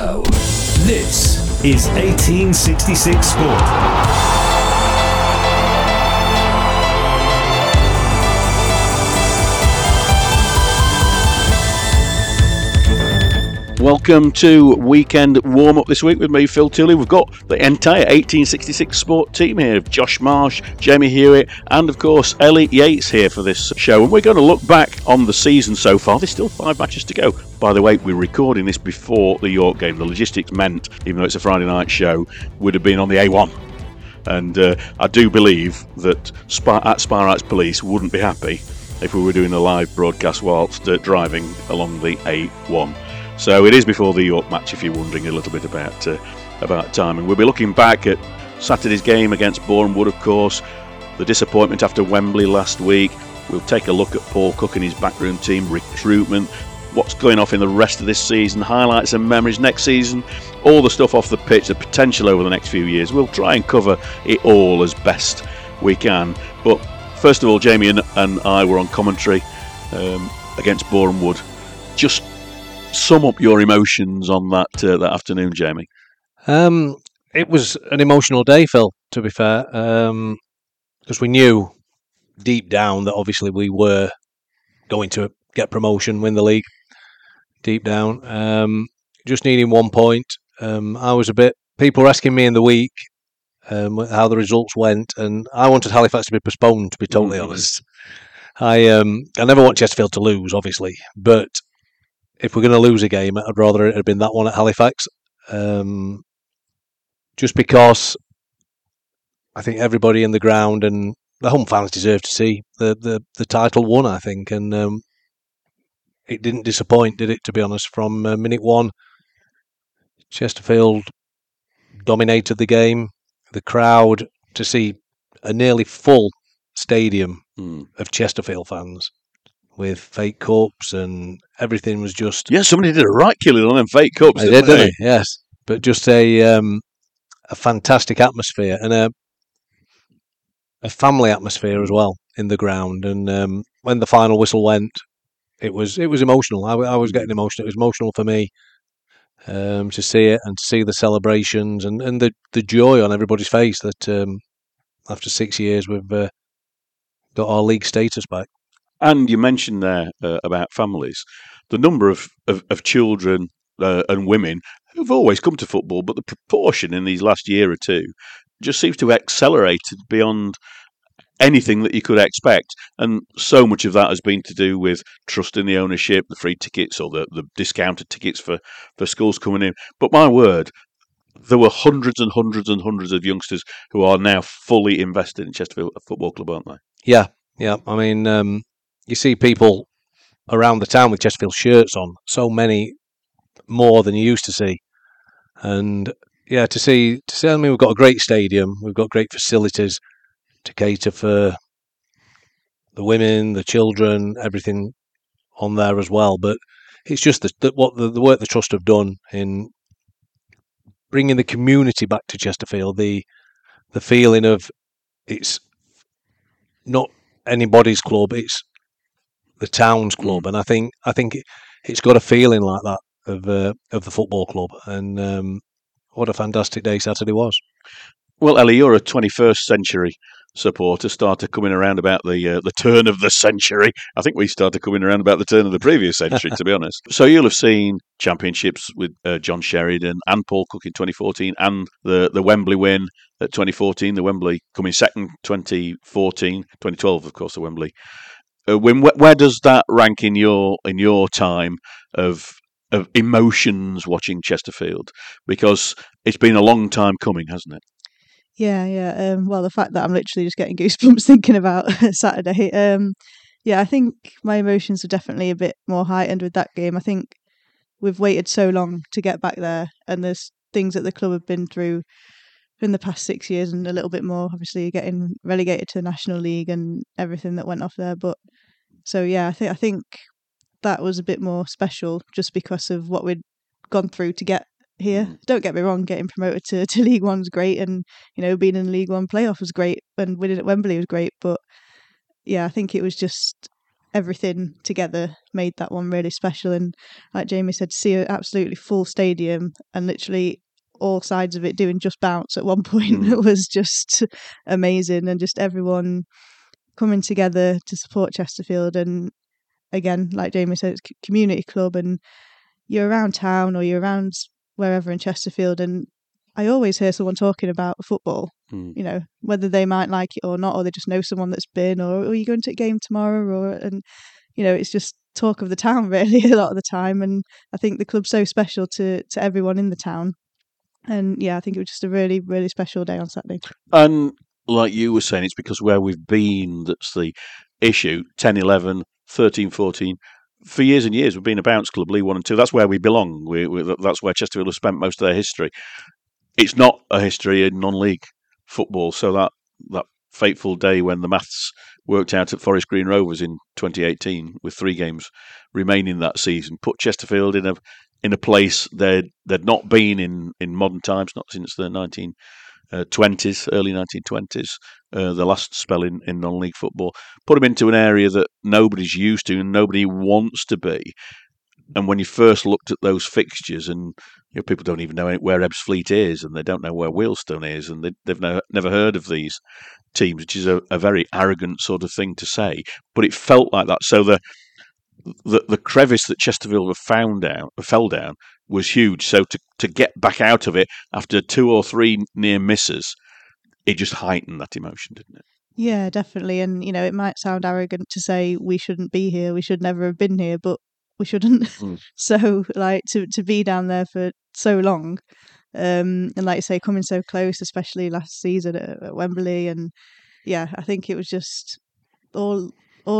Hello, this is 1866 Sport. Welcome to weekend warm-up this week with me, Phil Tooley. We've got the entire 1866 Sport team here. Josh Marsh, Jamie Hewitt, and of course Ellie Yates here for this show. And we're going to look back on the season so far. There's still 5 matches to go. By the way, we're recording this before the York game. The logistics meant, even though it's a Friday night show, would have been on the A1. And I do believe that Spa Police wouldn't be happy if we were doing a live broadcast whilst driving along the A1. So it is before the York match, if you're wondering a little bit about timing. We'll be looking back at Saturday's game against Boreham Wood, of course, the disappointment after Wembley last week. We'll take a look at Paul Cook and his backroom team recruitment, what's going off in the rest of this season, highlights and memories next season, all the stuff off the pitch, the potential over the next few years. We'll try and cover it all as best we can. But first of all, Jamie and I were on commentary against Boreham Wood. Just sum up your emotions on that afternoon, Jamie. It was an emotional day, Phil, to be fair, because we knew deep down that obviously we were going to get promotion, win the league, deep down. Just needing 1 point. I was people were asking me in the week how the results went, and I wanted Halifax to be postponed, to be totally honest. I never want Chesterfield to lose, obviously, but if we're going to lose a game, I'd rather it had been that one at Halifax. Just because I think everybody in the ground and the home fans deserve to see the title won, I think. And it didn't disappoint, did it, to be honest? From minute one, Chesterfield dominated the game. The crowd, to see a nearly full stadium of Chesterfield fans with fake cups and everything was just... Yeah, somebody did a right killing on them fake cups, didn't they? Yes, but just a fantastic atmosphere and a family atmosphere as well in the ground. And when the final whistle went, it was emotional. I was getting emotional. It was emotional for me to see it and to see the celebrations and the joy on everybody's face that after 6 years we've got our league status back. And you mentioned there about families. The number of children and women who've always come to football, but the proportion in these last year or two just seems to have accelerated beyond anything that you could expect. And so much of that has been to do with trust in the ownership, the free tickets or the discounted tickets for schools coming in. But my word, there were hundreds and hundreds and hundreds of youngsters who are now fully invested in Chesterfield Football Club, aren't they? Yeah. I mean... you see people around the town with Chesterfield shirts on, so many more than you used to see. And yeah, to see, I mean, we've got a great stadium, we've got great facilities to cater for the women, the children, everything on there as well. But it's just the work the Trust have done in bringing the community back to Chesterfield, the feeling of it's not anybody's club, it's the town's club, and I think it's got a feeling like that of the football club, and what a fantastic day Saturday was. Well, Ellie, you're a 21st century supporter, started coming around about the turn of the century. I think we started coming around about the turn of the previous century, to be honest. So you'll have seen championships with John Sheridan and Paul Cook in 2014, and the Wembley win at 2014, the Wembley coming second 2014, 2012, of course, the Wembley. Where does that rank in your time of emotions watching Chesterfield? Because it's been a long time coming, hasn't it? Yeah. Well, the fact that I'm literally just getting goosebumps thinking about Saturday. I think my emotions are definitely a bit more heightened with that game. I think we've waited so long to get back there, and there's things that the club have been through in the past 6 years and a little bit more, obviously getting relegated to the National League and everything that went off there. But so I think that was a bit more special just because of what we'd gone through to get here. Don't get me wrong, getting promoted to League One was great, and being in the League One playoff was great, and winning at Wembley was great. But I think it was just everything together made that one really special. And like Jamie said, to see an absolutely full stadium and literally all sides of it doing just bounce at one point was just amazing, and just everyone coming together to support Chesterfield. And again, like Jamie said, it's a community club, and you're around town or you're around wherever in Chesterfield, and I always hear someone talking about football, you know, whether they might like it or not, or they just know someone that's been, or are you going to a game tomorrow, and you know, it's just talk of the town really a lot of the time. And I think the club's so special to everyone in the town. And yeah, I think it was just a really, really special day on Saturday. And like you were saying, it's because where we've been that's the issue. 10, 11, 13, 14. For years and years, we've been a bounce club, League 1 and 2. That's where we belong. That's where Chesterfield have spent most of their history. It's not a history in non-league football. So that fateful day when the maths worked out at Forest Green Rovers in 2018, with 3 games remaining that season, put Chesterfield in a place they'd not been in modern times, not since the 1920s, early 1920s, the last spell in non-league football. Put them into an area that nobody's used to and nobody wants to be. And when you first looked at those fixtures, and you know, people don't even know where Ebbsfleet is, and they don't know where Wealdstone is, and they've never heard of these teams, which is a very arrogant sort of thing to say. But it felt like that. So the crevice that Chesterfield fell down was huge. So to get back out of it after 2 or 3 near misses, it just heightened that emotion, didn't it? Yeah, definitely. And you know, it might sound arrogant to say we shouldn't be here, we should never have been here, but we shouldn't. So like to be down there for so long, and like you say, coming so close, especially last season at Wembley, and yeah, I think it was just all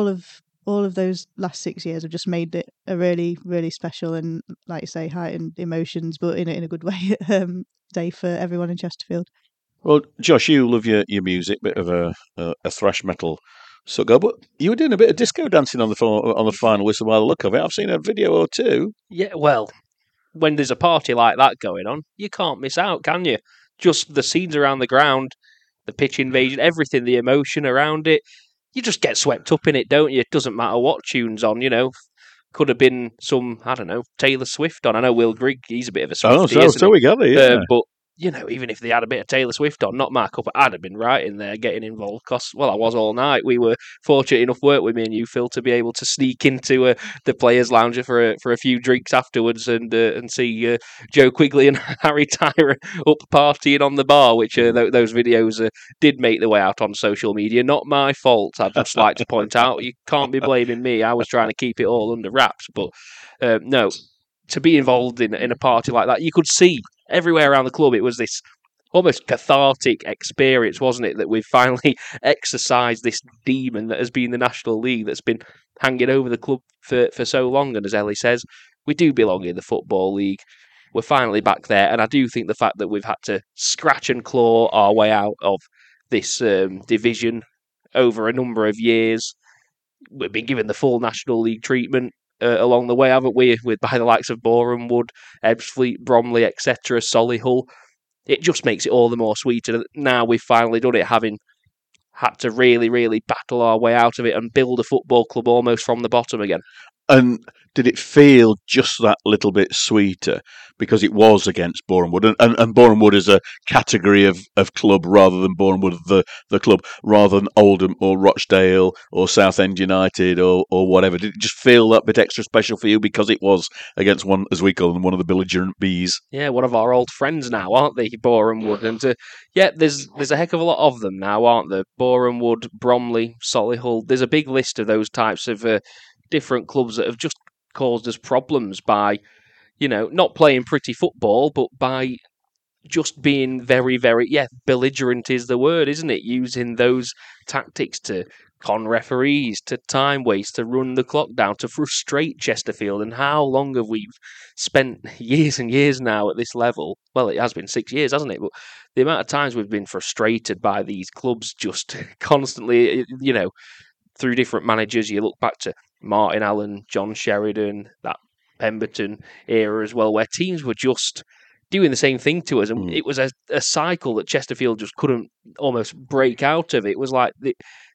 of those last 6 years have just made it a really, really special and, like you say, heightened emotions, but in a good way, day for everyone in Chesterfield. Well, Josh, you love your music, bit of a thrash metal sucker, but you were doing a bit of disco dancing on the final whistle by the look of it. I've seen a video or two. Yeah, well, when there's a party like that going on, you can't miss out, can you? Just the scenes around the ground, the pitch invasion, everything, the emotion around it. You just get swept up in it, don't you? It doesn't matter what tune's on, you know. Could have been some, I don't know, Taylor Swift on. I know Will Grigg, he's a bit of a Swiftie, so we got it, yeah. But, you know, even if they had a bit of Taylor Swift on, not my cup, I'd have been right in there getting involved. Because, well, I was all night. We were fortunate enough, weren't we, me and you, Phil, to be able to sneak into the players' lounge for a few drinks afterwards and see Joe Quigley and Harry Tyra up partying on the bar, which those videos did make their way out on social media. Not my fault, I'd just like to point out. You can't be blaming me. I was trying to keep it all under wraps. But, no, to be involved in a party like that, you could see everywhere around the club, it was this almost cathartic experience, wasn't it? That we've finally exorcised this demon that has been the National League, that's been hanging over the club for so long. And as Ellie says, we do belong in the Football League. We're finally back there. And I do think the fact that we've had to scratch and claw our way out of this division over a number of years, we've been given the full National League treatment along the way, haven't we? By the likes of Boreham Wood, Ebbsfleet, Bromley, etc., Solihull. It just makes it all the more sweeter. Now we've finally done it, having had to really, really battle our way out of it and build a football club almost from the bottom again. And did it feel just that little bit sweeter because it was against Boreham Wood, and Boreham Wood is a category of club rather than Boreham Wood the club, rather than Oldham or Rochdale or Southend United or whatever? Did it just feel that bit extra special for you because it was against one, as we call them, one of the belligerent bees? Yeah, one of our old friends now, aren't they, Boreham Wood? And there's a heck of a lot of them now, aren't there? Boreham Wood, Bromley, Solihull. There's a big list of those types of different clubs that have just caused us problems by, you know, not playing pretty football, but by just being very, very, belligerent is the word, isn't it? Using those tactics to con referees, to time waste, to run the clock down, to frustrate Chesterfield. And how long have we spent years and years now at this level? Well, it has been 6 years, hasn't it? But the amount of times we've been frustrated by these clubs just constantly, you know, through different managers. You look back to Martin Allen, John Sheridan, that Pemberton era as well, where teams were just doing the same thing to us. And it was a cycle that Chesterfield just couldn't almost break out of. It was like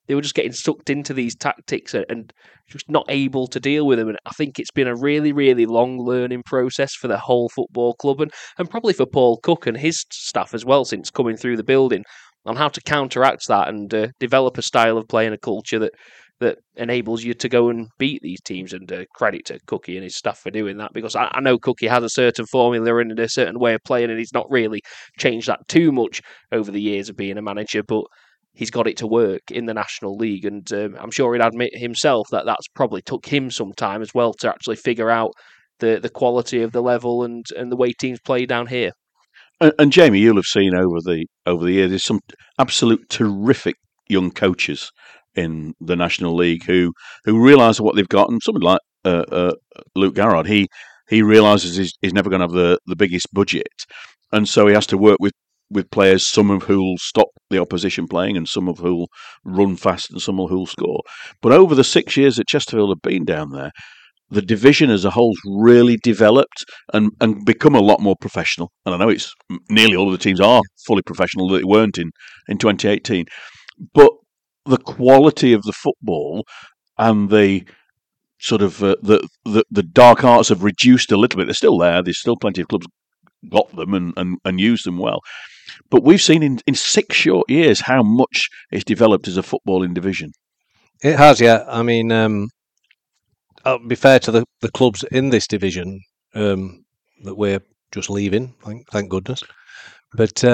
they were just getting sucked into these tactics and just not able to deal with them. And I think it's been a really, really long learning process for the whole football club and probably for Paul Cook and his staff as well since coming through the building on how to counteract that and develop a style of play and a culture that enables you to go and beat these teams. And credit to Cookie and his staff for doing that, because I know Cookie has a certain formula and a certain way of playing, and he's not really changed that too much over the years of being a manager, but he's got it to work in the National League. And I'm sure he'd admit himself that that's probably took him some time as well to actually figure out the quality of the level and the way teams play down here. And Jamie, you'll have seen over the years, there's some absolute terrific young coaches in the National League who realise what they've got, and somebody like Luke Garrard, he realises he's never going to have the biggest budget, and so he has to work with players, some of who'll stop the opposition playing, and some of who'll run fast, and some of who'll score. But over the 6 years that Chesterfield have been down there, the division as a whole's really developed and become a lot more professional. And I know it's nearly all of the teams are fully professional that they weren't in 2018. But the quality of the football and the sort of the dark arts have reduced a little bit. They're still there. There's still plenty of clubs got them and use them well. But we've seen in 6 short years how much it's developed as a footballing division. It has, yeah. I mean, I'll be fair to the clubs in this division that we're just leaving, thank goodness. But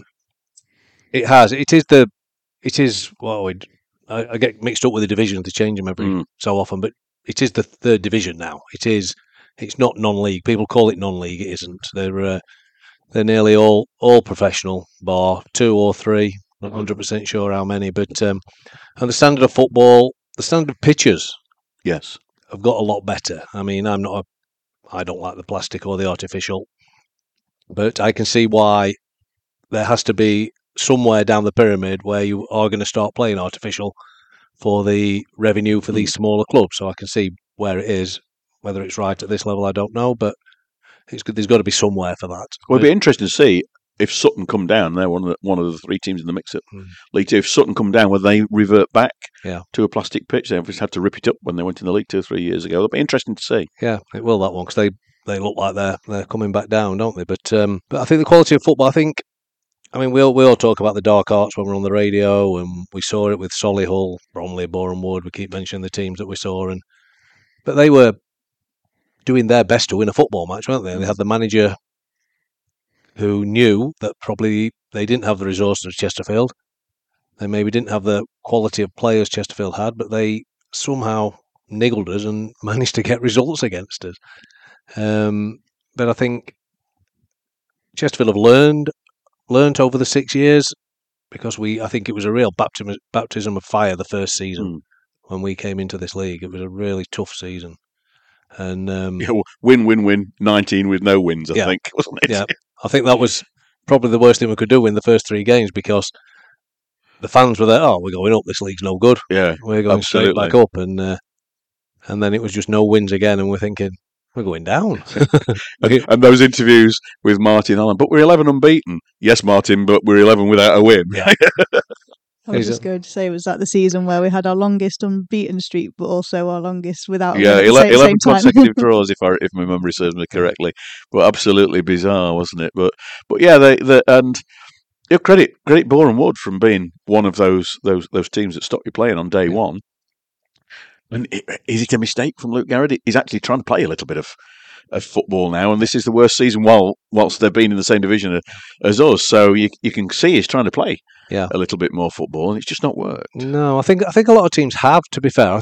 it has. It is. Well, I get mixed up with the divisions. They change them every so often, but it is the third division now. It's not non-league. People call it non-league. It isn't. They're nearly all professional, bar 2 or 3. Not 100% sure how many, but and the standard of football, the standard of pitches, yes, have got a lot better. I mean, I don't like the plastic or the artificial, but I can see why there has to be somewhere down the pyramid where you are going to start playing artificial for the revenue for these smaller clubs. So I can see where it is. Whether it's right at this level, I don't know, but there's got to be somewhere for that. Well, it'd be interesting to see if Sutton come down. They're one of the 3 teams in the mix-up. League 2. If Sutton come down, whether they revert back to a plastic pitch, they obviously had to rip it up when they went in the League 2 or 3 years ago. It'll be interesting to see. Yeah, it will, that one, because they look like they're coming back down, don't they? But I think the quality of football, I mean, we all talk about the dark arts when we're on the radio, and we saw it with Solihull, Bromley, Boreham Wood. We keep mentioning the teams that we saw, but they were doing their best to win a football match, weren't they? They had the manager who knew that probably they didn't have the resources of Chesterfield. They maybe didn't have the quality of players Chesterfield had, but they somehow niggled us and managed to get results against us. But I think Chesterfield have learned over the 6 years, because I think it was a real baptism of fire the first season when we came into this league. It was a really tough season. And win 19 with no wins, I think, wasn't it? Yeah, I think that was probably the worst thing we could do in the first 3 games, because the fans were there. Oh, we're going up. This league's no good. Yeah, we're going straight back up, and then it was just no wins again, and we're thinking we're going down. And those interviews with Martin Allen, but we're 11 unbeaten. Yes, Martin, but we're 11 without a win. Yeah. I was just going to say, was that the season where we had our longest unbeaten streak, but also our longest without? Yeah, 11 consecutive draws, if my memory serves me correctly. But absolutely bizarre, wasn't it? But yeah, and credit Boreham Wood from being one of those teams that stopped you playing on day one. And is it a mistake from Luke Garrard? He's actually trying to play a little bit of football now, and this is the worst season whilst they've been in the same division as us. So you can see he's trying to play a little bit more football, and it's just not worked. No, I think a lot of teams have, to be fair.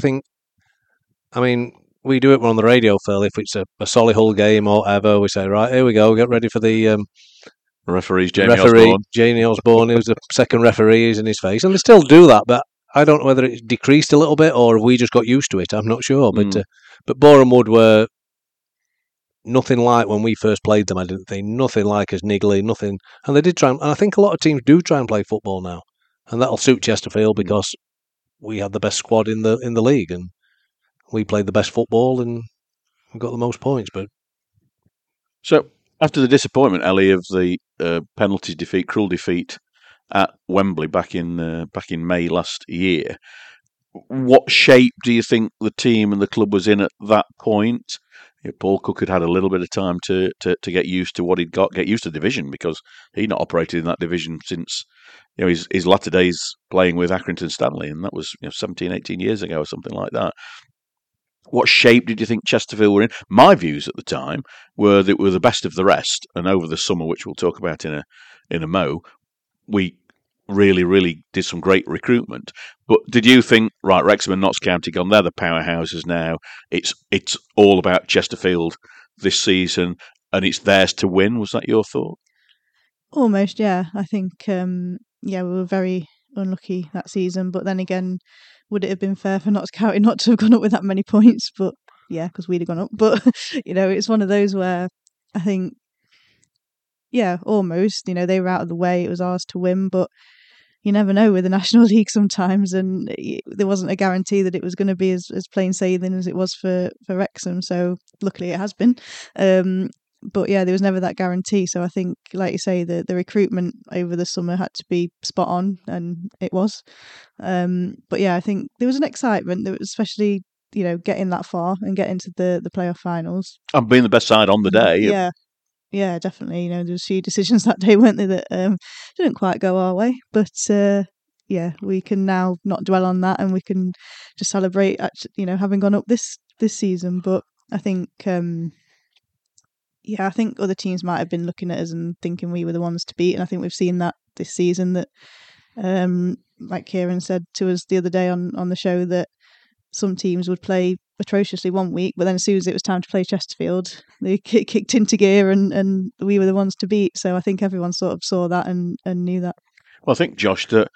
I mean, we do it on the radio, Phil. If it's a Solihull game or whatever, we say, right, here we go, get ready for the referees. Jamie Osborne, who's the second referee, is in his face, and they still do that, but I don't know whether it's decreased a little bit or we just got used to it. I'm not sure, but Boreham Wood were nothing like when we first played them. I didn't think nothing like as niggly, nothing, and they did try. And I think a lot of teams do try and play football now, and that'll suit Chesterfield because we had the best squad in the league, and we played the best football, and we got the most points. But so after the disappointment, Ellie, of the penalty defeat, cruel defeat at Wembley back in May last year. What shape do you think the team and the club was in at that point? Paul Cook had a little bit of time to get used to what he'd got, get used to the division, because he'd not operated in that division since his latter days playing with Accrington Stanley, and that was 17, 18 years ago or something like that. What shape did you think Chesterfield were in? My views at the time were that we were the best of the rest, and over the summer, which we'll talk about in a mo, we really did some great recruitment. But did you think, right, Wrexham and Notts County gone, they're the powerhouses now, it's all about Chesterfield this season and it's theirs to win? Was that your thought? Almost, yeah. I think we were very unlucky that season, but then again, would it have been fair for Notts County not to have gone up with that many points? But yeah, because we'd have gone up. But it's one of those where I think, yeah, almost, they were out of the way, it was ours to win, but you never know with the National League sometimes, and there wasn't a guarantee that it was going to be as plain sailing as it was for Wrexham, so luckily it has been. But yeah, there was never that guarantee, so I think, like you say, the recruitment over the summer had to be spot on, and it was. But yeah, I think there was an excitement, especially getting that far and getting to the playoff finals. And being the best side on the day. Yeah, definitely. There was a few decisions that day, weren't there, that didn't quite go our way. But we can now not dwell on that, and we can just celebrate, having gone up this season. But I think, I think other teams might have been looking at us and thinking we were the ones to beat. And I think we've seen that this season. That, like Kieran said to us the other day on the show, that some teams would play atrociously one week, but then as soon as it was time to play Chesterfield, they kicked into gear and we were the ones to beat. So I think everyone sort of saw that and knew that. Well, I think, Josh, that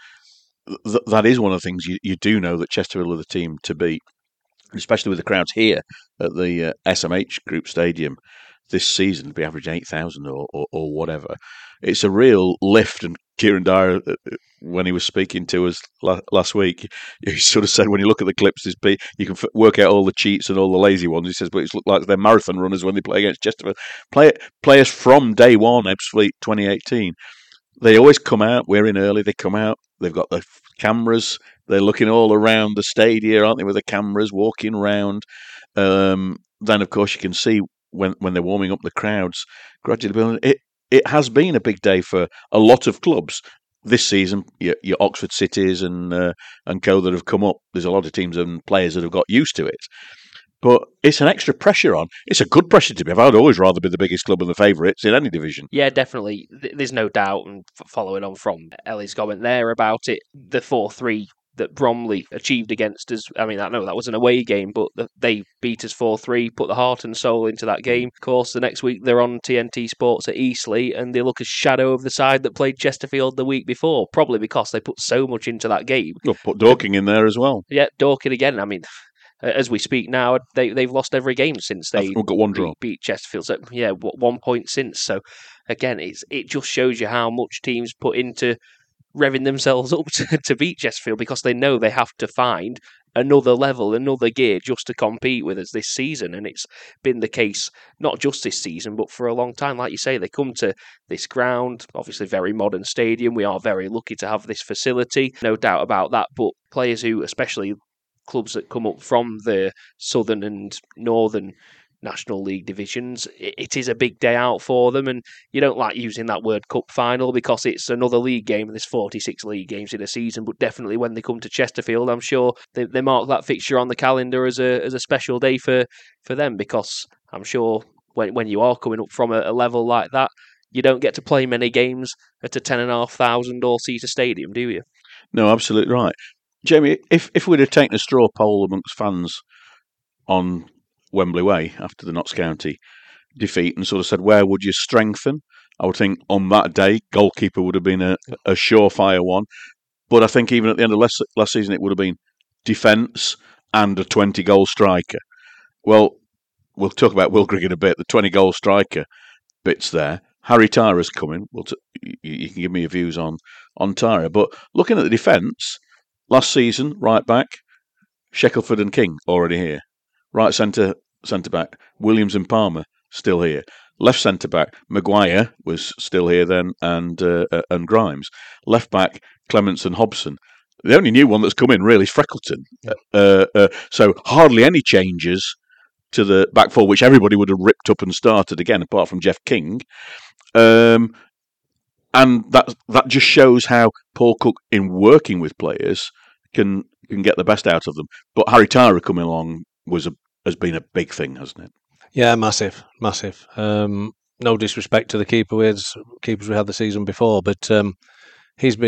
is one of the things you do know, that Chesterfield are the team to beat, especially with the crowds here at the SMH Group Stadium this season, to be averaging 8,000 or whatever. It's a real lift. And Kieran Dyer, when he was speaking to us last week, he sort of said, when you look at the clips, you can work out all the cheats and all the lazy ones. He says, but it's looked like they're marathon runners when they play against Chesterfield. Players from day one, Ebbsfleet 2018, they always come out. We're in early. They come out. They've got the cameras. They're looking all around the stadium, aren't they, with the cameras, walking around. Then, of course, you can see when they're warming up the crowds gradually building. It has been a big day for a lot of clubs this season. Your Oxford Cities and co that have come up. There's a lot of teams and players that have got used to it. But it's an extra pressure on. It's a good pressure to be. I'd always rather be the biggest club and the favourites in any division. Yeah, definitely. There's no doubt. And following on from Ellie's comment there about it, the 4-3 that Bromley achieved against us. I mean, I know that was an away game, but they beat us 4-3, put the heart and soul into that game. Of course, the next week they're on TNT Sports at Eastleigh, and they look a shadow of the side that played Chesterfield the week before, probably because they put so much into that game. Well, put Dorking in there as well. Yeah, Dorking again. I mean, as we speak now, they've lost every game since they got one draw. Beat Chesterfield. So, yeah, 1 point since. So, again, it just shows you how much teams put into revving themselves up to beat Chesterfield, because they know they have to find another level, another gear just to compete with us this season. And it's been the case not just this season, but for a long time. Like you say, they come to this ground, obviously very modern stadium. We are very lucky to have this facility, no doubt about that. But players who, especially clubs that come up from the southern and northern National League divisions, it is a big day out for them. And you don't like using that word cup final because it's another league game and there's 46 league games in a season, but definitely when they come to Chesterfield, I'm sure they mark that fixture on the calendar as a special day for them, because I'm sure when you are coming up from a level like that, you don't get to play many games at a 10,500 all-seater stadium, do you? No, absolutely right. Jamie, if we'd have taken a straw poll amongst fans on Wembley Way after the Notts County defeat and sort of said, where would you strengthen? I would think on that day, goalkeeper would have been a surefire one. But I think even at the end of last season, it would have been defence and a 20-goal striker. Well, we'll talk about Wilgrigg in a bit. The 20-goal striker bit's there. Harry Tyra's coming. You can give me your views on Tyra. But looking at the defence, last season, right back, Shackelford and King already here. Right centre back, Williams and Palmer still here. Left centre back, Maguire was still here then, and Grimes. Left back, Clements and Hobson. The only new one that's come in really is Freckleton. So hardly any changes to the back four, which everybody would have ripped up and started again, apart from Jeff King. And that just shows how Paul Cook, in working with players, can get the best out of them. But Harry Tyra coming along has been a big thing, hasn't it? Yeah, massive. No disrespect to the keepers we had the season before, but his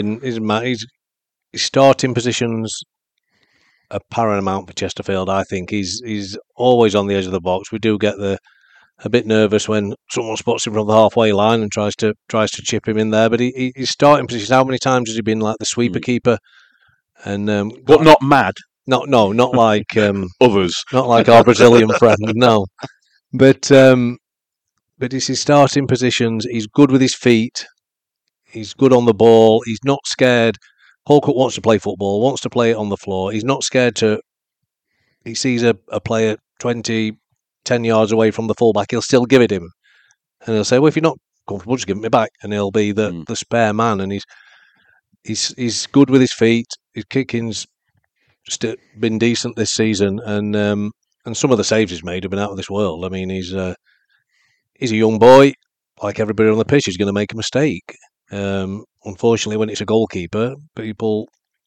starting positions are paramount for Chesterfield. I think he's always on the edge of the box. We do get a bit nervous when someone spots him from the halfway line and tries to chip him in there. But his starting positions. How many times has he been like the sweeper keeper? And but not mad. Not like others. Not like our Brazilian friend. No, but it's his starting positions. He's good with his feet. He's good on the ball. He's not scared. Paul Cook wants to play football, wants to play it on the floor. He's not scared to. He sees a player 10 yards away from the fullback, he'll still give it him. And he'll say, well, if you're not comfortable, just give it me back. And he'll be the spare man. And he's good with his feet. His kicking's been decent this season. And some of the saves he's made have been out of this world. I mean, he's a young boy. Like everybody on the pitch, he's going to make a mistake. Unfortunately, when it's a goalkeeper, people,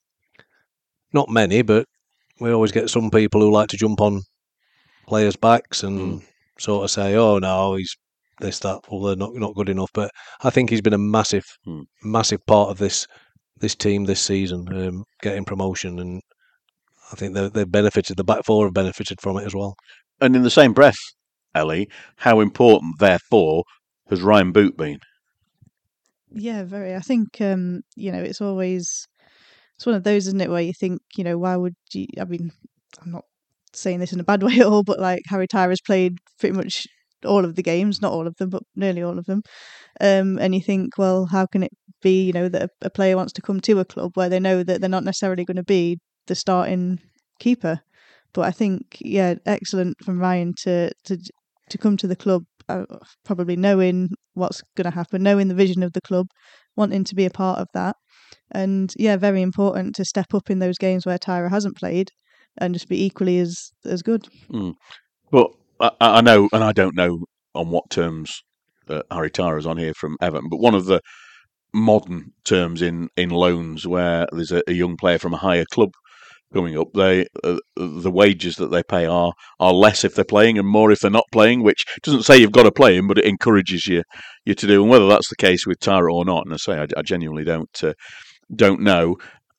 not many, but we always get some people who like to jump on players' backs and sort of say, "Oh no, he's this, that, well, they're not good enough." But I think he's been a massive part of this team this season, getting promotion, and I think they've benefited. The back four have benefited from it as well. And in the same breath, Ellie, how important, therefore, has Ryan Boot been? Yeah, very. I think it's one of those, isn't it, where you think, why would you? I mean, I'm not saying this in a bad way at all, but like Harry Tyra's played pretty much all of the games, not all of them, but nearly all of them. And you think, well, how can it be, that a player wants to come to a club where they know that they're not necessarily going to be the starting keeper? But I think, yeah, excellent from Ryan to come to the club, probably knowing what's going to happen, knowing the vision of the club, wanting to be a part of that. And yeah, very important to step up in those games where Tyra hasn't played and just be equally as good. But I know, and I don't know on what terms Harry Tyra's on here from Everton, but one of the modern terms in loans where there's a young player from a higher club coming up, the wages that they pay are less if they're playing and more if they're not playing, which doesn't say you've got to play him, but it encourages you to do. And whether that's the case with Tyra or not, and I say I genuinely don't know.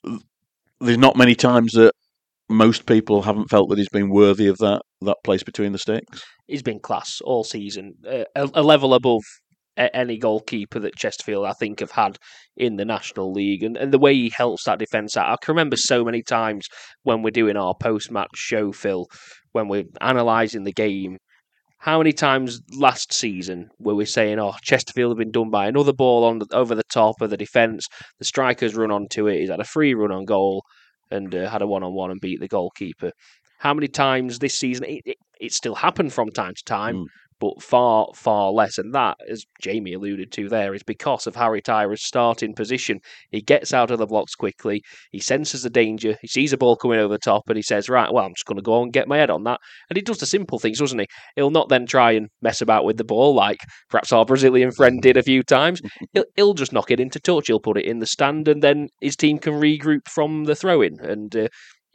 There's not many times that most people haven't felt that he's been worthy of that place between the sticks. He's been class all season, a level above any goalkeeper that Chesterfield, I think, have had in the National League. And the way he helps that defence out. I can remember so many times when we're doing our post-match show, Phil, when we're analysing the game, how many times last season were we saying, oh, Chesterfield have been done by another ball over the top of the defence, the striker's run onto it, he's had a free run on goal and had a one-on-one and beat the goalkeeper. How many times this season, it still happened from time to time, but far, far less. And that, as Jamie alluded to there, is because of Harry Tyra's starting position. He gets out of the blocks quickly, he senses the danger, he sees a ball coming over the top, and he says, right, well, I'm just going to go and get my head on that. And he does the simple things, doesn't he? He'll not then try and mess about with the ball like perhaps our Brazilian friend did a few times. He'll just knock it into touch, he'll put it in the stand, and then his team can regroup from the throw-in. And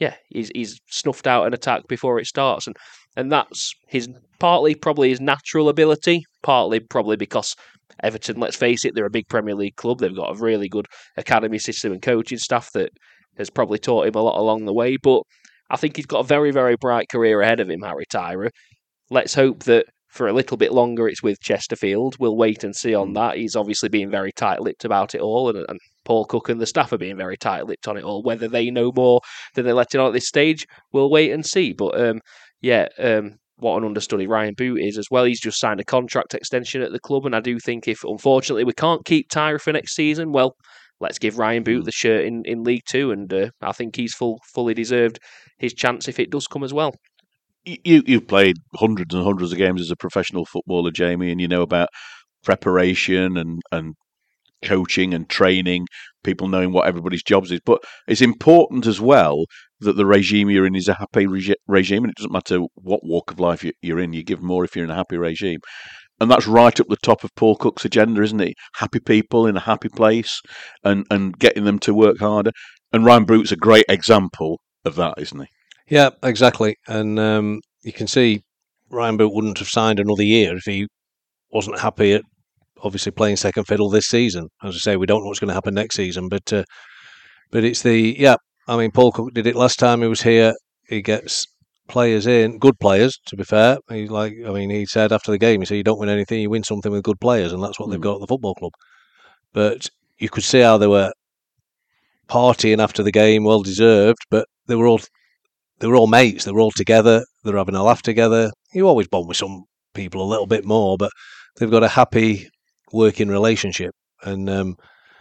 he's snuffed out an attack before it starts. And that's partly probably his natural ability, partly probably because Everton, let's face it, they're a big Premier League club. They've got a really good academy system and coaching staff that has probably taught him a lot along the way. But I think he's got a very, very bright career ahead of him, Harry Tyra. Let's hope that for a little bit longer it's with Chesterfield. We'll wait and see on that. He's obviously being very tight-lipped about it all, and Paul Cook and the staff are being very tight-lipped on it all. Whether they know more than they're letting on at this stage, we'll wait and see. But what an understudy Ryan Boot is as well. He's just signed a contract extension at the club, and I do think if, unfortunately, we can't keep Tyra for next season, well, let's give Ryan Boot the shirt in League Two, and I think he's fully deserved his chance if it does come as well. You've played hundreds and hundreds of games as a professional footballer, Jamie, and you know about preparation and coaching and training, people knowing what everybody's jobs is. But it's important as well that the regime you're in is a happy regime, and it doesn't matter what walk of life you're in, you give more if you're in a happy regime. And that's right up the top of Paul Cook's agenda, isn't it? Happy people in a happy place and getting them to work harder. And Ryan Brute's a great example of that, isn't he? Yeah, exactly. And you can see Ryan Boot wouldn't have signed another year if he wasn't happy at obviously playing second fiddle this season. As I say, we don't know what's going to happen next season, but it's I mean, Paul Cook did it last time he was here. He gets players in, good players, to be fair. He said after the game, he said, you don't win anything, you win something with good players, and that's what they've got at the football club. But you could see how they were partying after the game, well deserved, but they were all mates, they were all together, they were having a laugh together. You always bond with some people a little bit more, but they've got a happy working relationship. And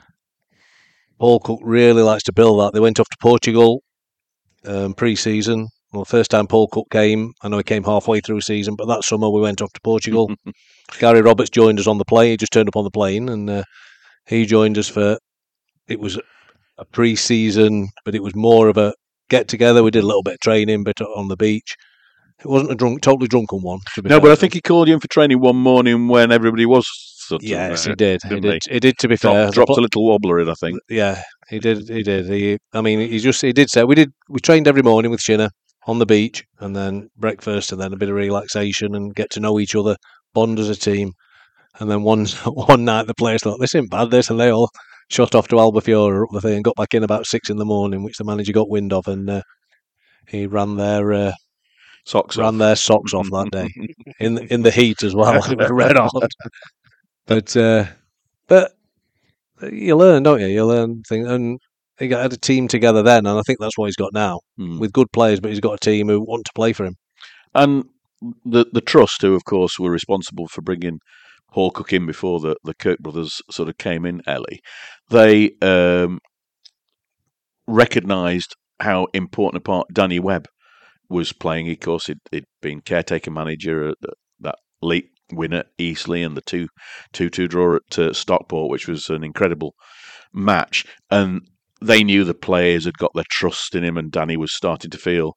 Paul Cook really likes to build that. They went off to Portugal pre-season. Well, the first time Paul Cook came, I know he came halfway through season, but that summer we went off to Portugal. Gary Roberts joined us on the plane. He just turned up on the plane, and he joined us it was a pre-season, but it was more of a get-together. We did a little bit of training, but on the beach. It wasn't a totally drunken one. No, but I think he called you in for training one morning when everybody was yes, he did. He did, to be fair. Dropped a little wobbler in, I think. Yeah, he did. He did. He did say we trained every morning with Shinner on the beach, and then breakfast, and then a bit of relaxation, and get to know each other, bond as a team. And then one night the players thought, this isn't bad, this, and they all shot off to Albafiora up the thing and got back in about 6 a.m, which the manager got wind of, and he ran their socks off that day in the heat as well. It was red hot. But you learn, don't you? You learn things, and he had a team together then, and I think that's what he's got now with good players. But he's got a team who want to play for him. And the trust, who of course were responsible for bringing Paul Cook in before the Kirk brothers sort of came in, Ellie, they recognised how important a part Danny Webb was playing. Of course, he'd been caretaker manager at that late win at Eastleigh and the 2-2 draw at Stockport, which was an incredible match. And they knew the players had got their trust in him, and Danny was starting to feel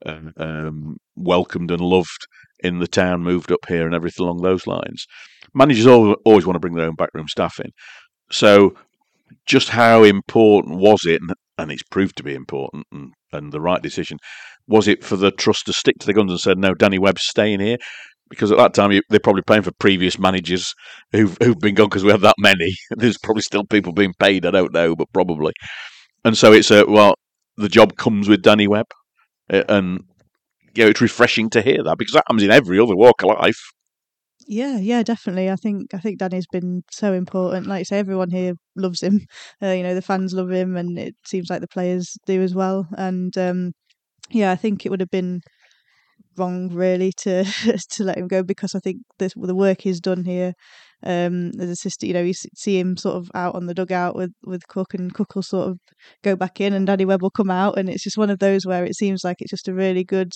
welcomed and loved in the town, moved up here and everything along those lines. Managers always want to bring their own backroom staff in. So just how important was it, and it's proved to be important and the right decision, was it for the trust to stick to the guns and said, no, Danny Webb's staying here? Because at that time, they're probably paying for previous managers who've been gone, because we have that many. There's probably still people being paid, I don't know, but probably. And so it's the job comes with Danny Webb. And it's refreshing to hear that, because that happens in every other walk of life. Yeah, definitely. I think Danny's been so important. Like you say, everyone here loves him. The fans love him, and it seems like the players do as well. And I think it would have been wrong really to let him go, because I think the work he's done here as assistant, you see him sort of out on the dugout with Cook, and Cook will sort of go back in and Danny Webb will come out, and it's just one of those where it seems like it's just a really good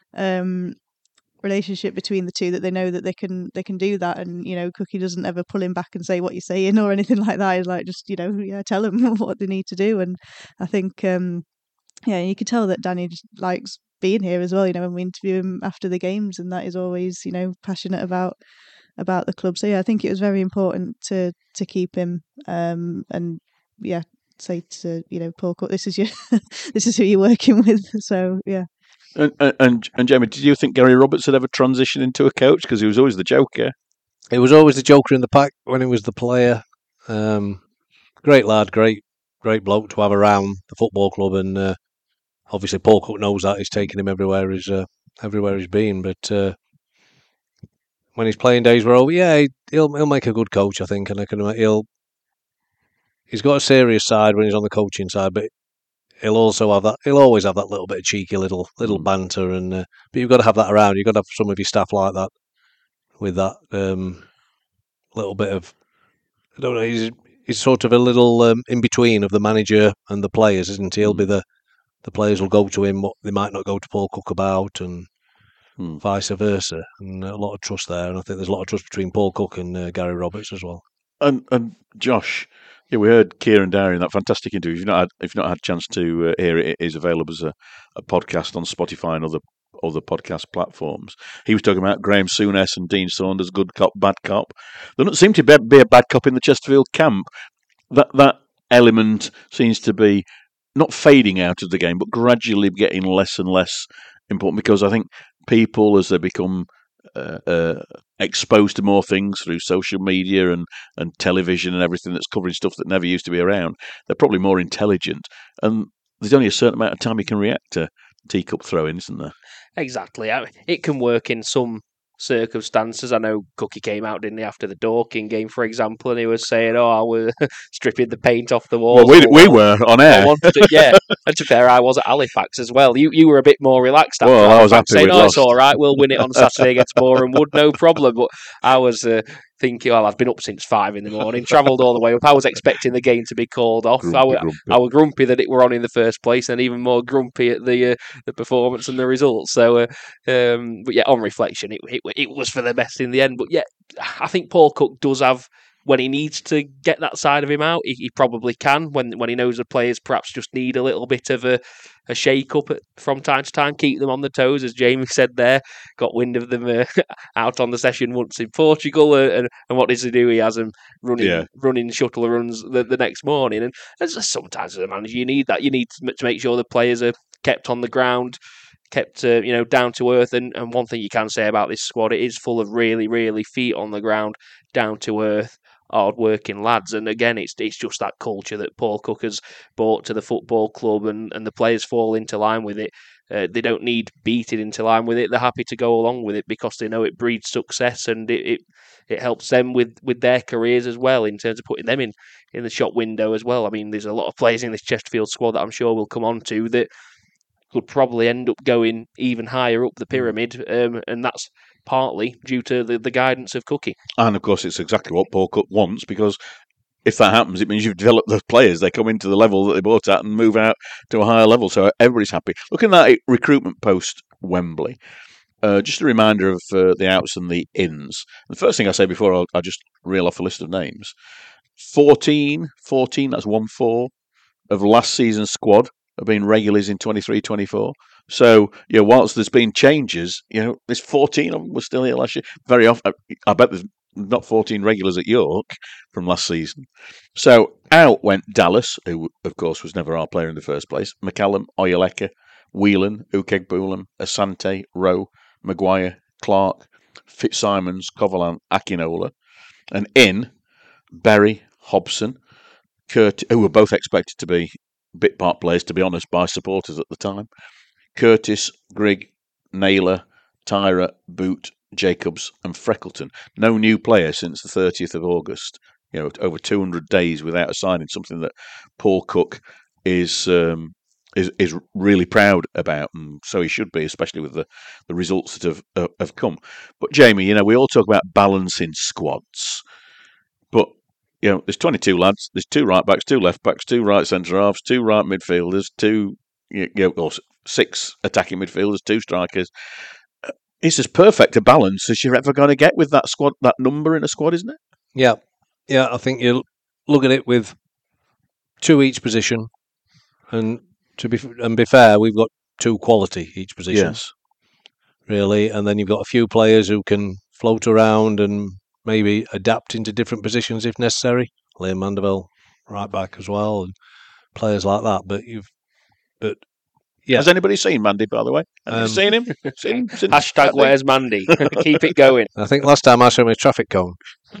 relationship between the two, that they know that they can do that. And Cookie doesn't ever pull him back and say what you're saying or anything like that. He's like, just tell them what they need to do. And I think you could tell that Danny just likes being here as well, when we interview him after the games, and that is always passionate about the club. So I think it was very important to keep him, and say to Paul Cook, this is this is who you're working with. So yeah. And Jamie, did you think Gary Roberts had ever transitioned into a coach? Because he was always the joker. He was always the joker in the pack when he was the player. Great lad, great bloke to have around the football club, and obviously Paul Cook knows that. He's taken him everywhere he's been. But when his playing days were over, he'll make a good coach, I think, and he's got a serious side when he's on the coaching side, but he'll also have that. He'll always have that little bit of cheeky little banter, and but you've got to have that around. You've got to have some of your staff like that, with that little bit of, I don't know. He's sort of a little in between of the manager and the players, isn't he? He'll be the players will go to him what they might not go to Paul Cook about, and vice versa, and a lot of trust there. And I think there's a lot of trust between Paul Cook and Gary Roberts as well. And Josh, yeah, we heard Kieran Dowry in that fantastic interview. If you've not had a chance to hear it, it is available as a podcast on Spotify and other podcast platforms. He was talking about Graham Souness and Dean Saunders, good cop, bad cop. There doesn't seem to be a bad cop in the Chesterfield camp. That element seems to be not fading out of the game, but gradually getting less and less important, because I think people, as they become exposed to more things through social media and television and everything that's covering stuff that never used to be around, they're probably more intelligent. And there's only a certain amount of time you can react to teacup throwing, isn't there? Exactly. It can work in some circumstances. I know Cookie came out, didn't he, after the Dorking game, for example, and he was saying, I was stripping the paint off the walls. Well, we were on air. Yeah. And to be fair, I was at Halifax as well. You were a bit more relaxed after I was happy saying, we lost. It's all right, we'll win it on Saturday against Boreham Wood, no problem. But I was thinking, I've been up since 5 a.m, travelled all the way up. I was expecting the game to be called off. I was grumpy that it were on in the first place, and even more grumpy at the performance and the results. So, but yeah, on reflection, it was for the best in the end. But yeah, I think Paul Cook does have, when he needs to get that side of him out, he probably can. When he knows the players perhaps just need a little bit of a shake-up from time to time, keep them on the toes, as Jamie said there. Got wind of them out on the session once in Portugal, and what does he do? He has them running shuttle runs the next morning. And sometimes as a manager, you need that. You need to make sure the players are kept on the ground, kept down to earth. And one thing you can say about this squad, it is full of really, really feet on the ground, down to earth, hard-working lads. And again, it's just that culture that Paul Cook has brought to the football club, and the players fall into line with it. They don't need beating into line with it. They're happy to go along with it because they know it breeds success, and it helps them with their careers as well, in terms of putting them in the shop window as well. I mean, there's a lot of players in this Chesterfield squad that I'm sure we'll come on to that could probably end up going even higher up the pyramid, and that's partly due to the guidance of Cookie. And of course, it's exactly what Paul Cook wants, because if that happens, it means you've developed those players. They come into the level that they bought at and move out to a higher level. So everybody's happy. Looking at that recruitment post Wembley, just a reminder of the outs and the ins. The first thing I say before I just reel off a list of names: 14, that's 1-4 of last season's squad have been regulars in 23-24. So, whilst there's been changes, there's 14 of them were still here last year. Very often, I bet there's not 14 regulars at York from last season. So out went Dallas, who of course was never our player in the first place, McCallum, Oyeleka, Whelan, Ukegbulam, Asante, Rowe, Maguire, Clark, Fitzsimons, Kovalan, Akinola. And in, Berry, Hobson, Curtis, who were both expected to be bit part players, to be honest, by supporters at the time. Curtis, Grigg, Naylor, Tyra, Boot, Jacobs and Freckleton. No new player since the 30th of August. Over 200 days without a signing, something that Paul Cook is really proud about, and so he should be, especially with the results that have come. But Jamie, we all talk about balancing squads, but there's 22 lads, there's 2 right backs, 2 left backs, 2 right centre halves, 2 right midfielders, 6 attacking midfielders, 2 strikers. It's as perfect a balance as you're ever going to get with that squad, that number in a squad, isn't it? Yeah. I think you look at it with 2 each position, and to be fair, we've got 2 quality each position. Yes, really, and then you've got a few players who can float around and maybe adapt into different positions if necessary. Liam Mandeville, right back as well, and players like that. But yeah. Has anybody seen Mandy, by the way? Have you seen him? Hashtag where's Mandy? Keep it going. I think last time I saw him a traffic cone.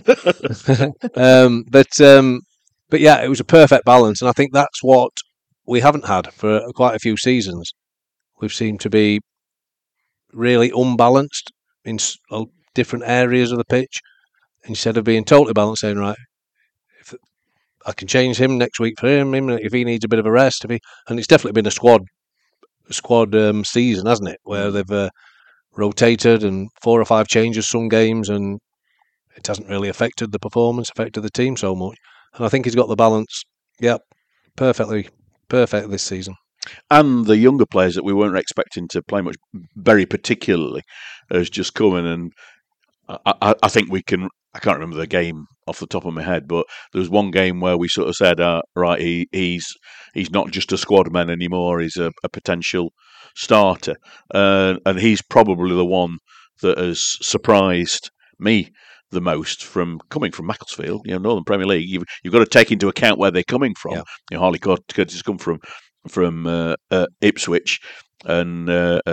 But yeah, it was a perfect balance, and I think that's what we haven't had for quite a few seasons. We've seemed to be really unbalanced in different areas of the pitch, instead of being totally balanced, saying, right, if I can change him next week for him if he needs a bit of a rest. And it's definitely been a squad season, hasn't it, where they've rotated and 4 or 5 changes some games, and it hasn't really affected the performance, affected the team so much. And I think he's got the balance, perfect this season. And the younger players that we weren't expecting to play much, very particularly, has just come in, and I think we can. I can't remember the game off the top of my head, but there was one game where we sort of said, right, he's not just a squad man anymore; he's a potential starter, and he's probably the one that has surprised me the most from coming from Macclesfield, Northern Premier League. You've got to take into account where they're coming from. Yeah. Harley Curtis has come from Ipswich, and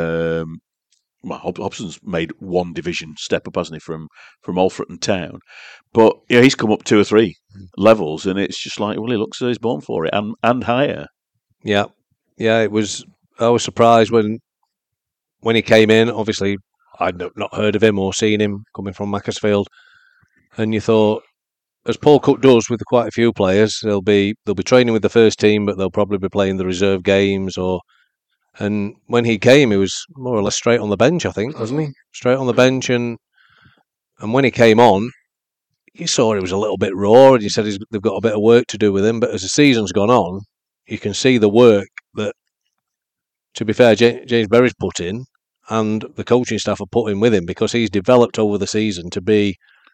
Hobson's made one division step up, hasn't he, from Alfreton Town? But he's come up 2 or 3 levels, and it's just like, well, he looks as though he's born for it, and higher. Yeah, it was. I was surprised when he came in. Obviously, I'd not heard of him or seen him coming from Macclesfield, and you thought, as Paul Cook does with quite a few players, they'll be training with the first team, but they'll probably be playing the reserve games. And when he came, he was more or less straight on the bench, I think, wasn't he? Straight on the bench, and when he came on, you saw it was a little bit raw, and you said they've got a bit of work to do with him. But as the season's gone on, you can see the work that, to be fair, James Berry's put in, and the coaching staff have put in with him, because he's developed over the season to be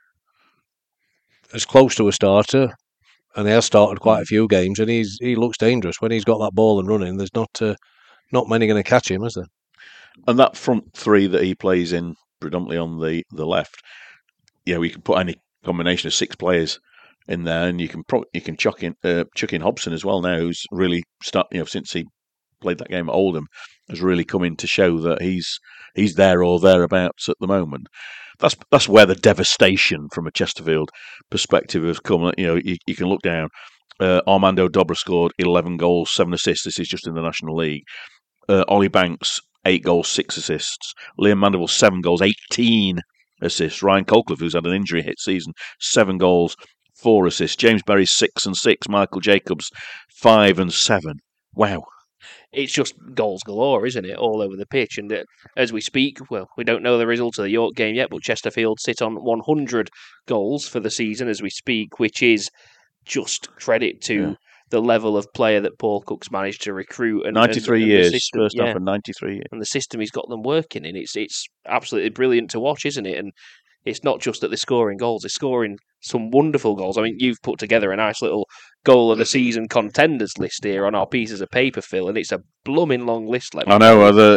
as close to a starter, and he has started quite a few games, and he looks dangerous when he's got that ball and running. There's not many going to catch him, is there? And that front three that he plays in, predominantly on the left, we can put any combination of 6 players in there, and you can chuck in Hobson as well now, who's really since he played that game at Oldham, has really come in to show that he's there or thereabouts at the moment. That's where the devastation from a Chesterfield perspective has come. You can look down. Armando Dobra scored 11 goals, 7 assists. This is just in the National League. Ollie Banks, 8 goals, 6 assists. Liam Mandeville, 7 goals, 18 assists. Ryan Colcliffe, who's had an injury hit season, 7 goals, 4 assists. James Berry, 6 and 6. Michael Jacobs, 5 and 7. Wow. It's just goals galore, isn't it? All over the pitch. And as we speak, well, we don't know the results of the York game yet, but Chesterfield sit on 100 goals for the season as we speak, which is just credit to the level of player that Paul Cook's managed to recruit. And 93 and years, system, first off, and 93 years. And the system he's got them working in, it's absolutely brilliant to watch, isn't it? And it's not just that they're scoring goals, they're scoring some wonderful goals. I mean, you've put together a nice little goal of the season contenders list here on our pieces of paper, Phil, and it's a blooming long list. I know, at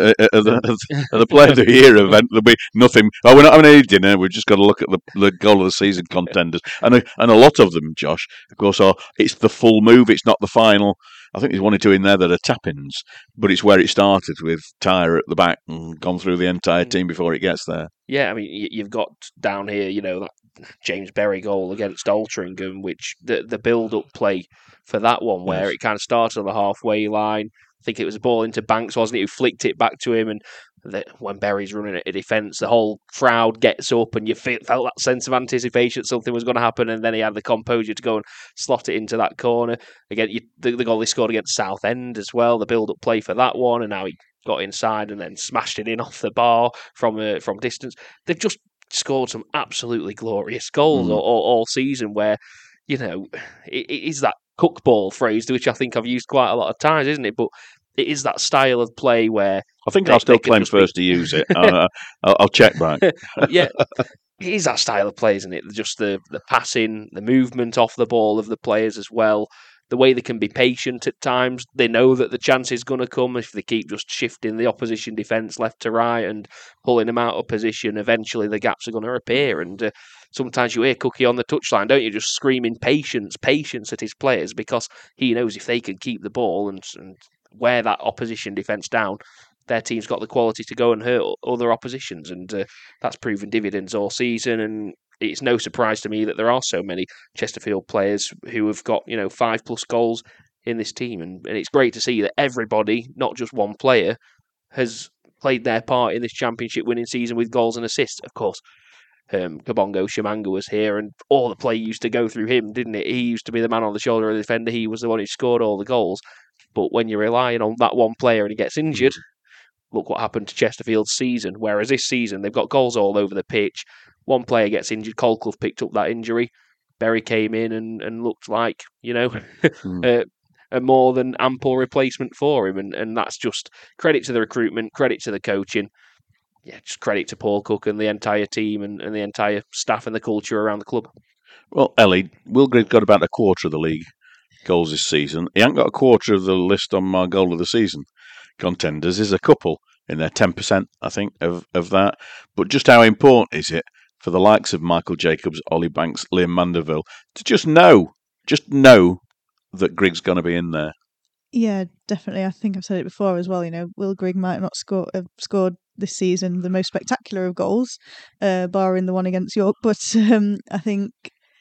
the Player of the Year event, there'll be nothing. Oh, we're not having any dinner, we've just got to look at the goal of the season contenders. And a lot of them, Josh, of course, it's the full move, it's not the final. I think there's 1 or 2 in there that are tap-ins, but it's where it started with Tyre at the back and gone through the entire team before it gets there. Yeah, I mean, you've got down here, that James Berry goal against Altrincham, which the build-up play for that one, where it kind of started on the halfway line. I think it was a ball into Banks, wasn't it, who flicked it back to him, and when Berry's running at a defence, the whole crowd gets up, and you felt that sense of anticipation that something was going to happen, and then he had the composure to go and slot it into that corner. Again, the goal he scored against Southend as well, the build-up play for that one, and now he got inside and then smashed it in off the bar from distance. They've just scored some absolutely glorious goals all season, where it is that Cook ball phrase, which I think I've used quite a lot of times, isn't it? But it is that style of play where I think I'll still claim first to use it. I'll check back. Yeah, it is that style of play, isn't it? Just the passing, the movement off the ball of the players as well. The way they can be patient at times. They know that the chance is going to come if they keep just shifting the opposition defence left to right and pulling them out of position. Eventually, the gaps are going to appear. And sometimes you hear Cookie on the touchline, don't you? Just screaming patience at his players, because he knows if they can keep the ball and wear that opposition defence down, their team's got the quality to go and hurt other oppositions. And that's proven dividends all season. And it's no surprise to me that there are so many Chesterfield players who have got 5+ goals in this team, and it's great to see that everybody, not just one player, has played their part in this championship winning season with goals and assists. Of course, Kabongo Shamanga was here, and all the play used to go through him, didn't it? He used to be the man on the shoulder of the defender. He was the one who scored all the goals. But when you're relying on that one player and he gets injured, look what happened to Chesterfield's season. Whereas this season, they've got goals all over the pitch. One player gets injured. Colcliffe picked up that injury. Berry came in and looked like, a more than ample replacement for him, and that's just credit to the recruitment, credit to the coaching. Yeah, just credit to Paul Cook and the entire team and the entire staff and the culture around the club. Well, Ellie, Will Grigg got about a quarter of the league goals this season. He hasn't got a quarter of the list on my goal of the season contenders. There's a couple in there, 10%, I think, of that. But just how important is it for the likes of Michael Jacobs, Ollie Banks, Liam Mandeville to just know that Grigg's going to be in there? Yeah, definitely. I think I've said it before as well. Will Grigg might not have scored this season the most spectacular of goals, barring the one against York, but I think,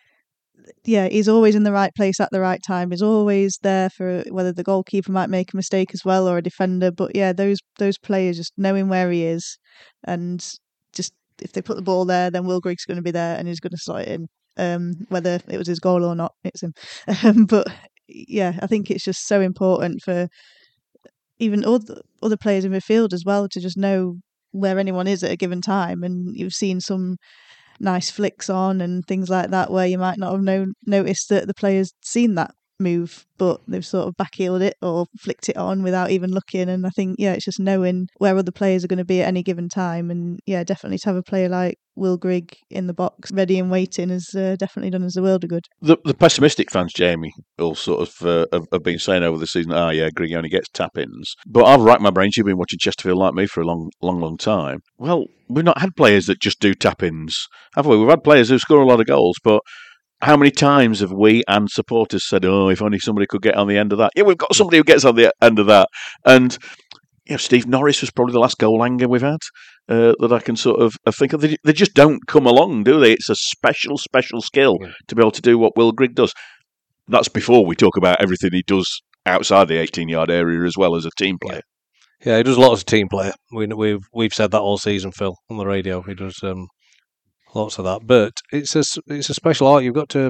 yeah, he's always in the right place at the right time. He's always there for whether the goalkeeper might make a mistake as well or a defender. But yeah, those players just knowing where he is, and just if they put the ball there, then Will Grigg's going to be there and he's going to slot it in. Whether it was his goal or not, it's him. But yeah, I think it's just so important for even other players in midfield as well to just know where anyone is at a given time. And you've seen some nice flicks on and things like that where you might not have noticed that the player's seen that move, but they've sort of backheeled it or flicked it on without even looking. And I think, yeah, it's just knowing where other players are going to be at any given time. And yeah, definitely to have a player like Will Grigg in the box, ready and waiting, has definitely done us the world of good. The pessimistic fans, Jamie, all sort of have been saying over the season, Grigg only gets tap-ins. But I've racked my brains. You've been watching Chesterfield like me for a long time. Well, we've not had players that just do tap-ins, have we? We've had players who score a lot of goals, but how many times have we and supporters said, if only somebody could get on the end of that? Yeah, we've got somebody who gets on the end of that. And Steve Norris was probably the last goal hanger we've had that I can sort of think of. They just don't come along, do they? It's a special skill to be able to do what Will Grigg does. That's before we talk about everything he does outside the 18-yard area as well as a team player. Yeah, he does a lot as a team player. We've said that all season, Phil, on the radio. He does lots of that, but it's a special art. You've got to.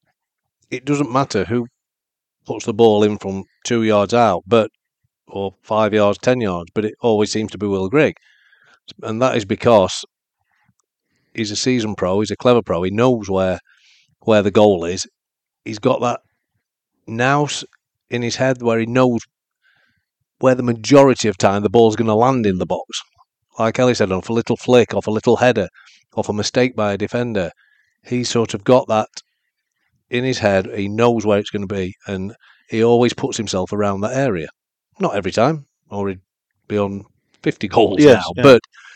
It doesn't matter who puts the ball in from 2 yards out, or 5 yards, 10 yards, but it always seems to be Will Grigg, and that is because he's a seasoned pro. He's a clever pro. He knows where the goal is. He's got that nous in his head where he knows where the majority of time the ball's going to land in the box. Like Ellie said, off a little flick, off a little header, off a mistake by a defender, he's sort of got that in his head. He knows where it's going to be, and he always puts himself around that area. Not every time, or he'd be on 50 goals now, but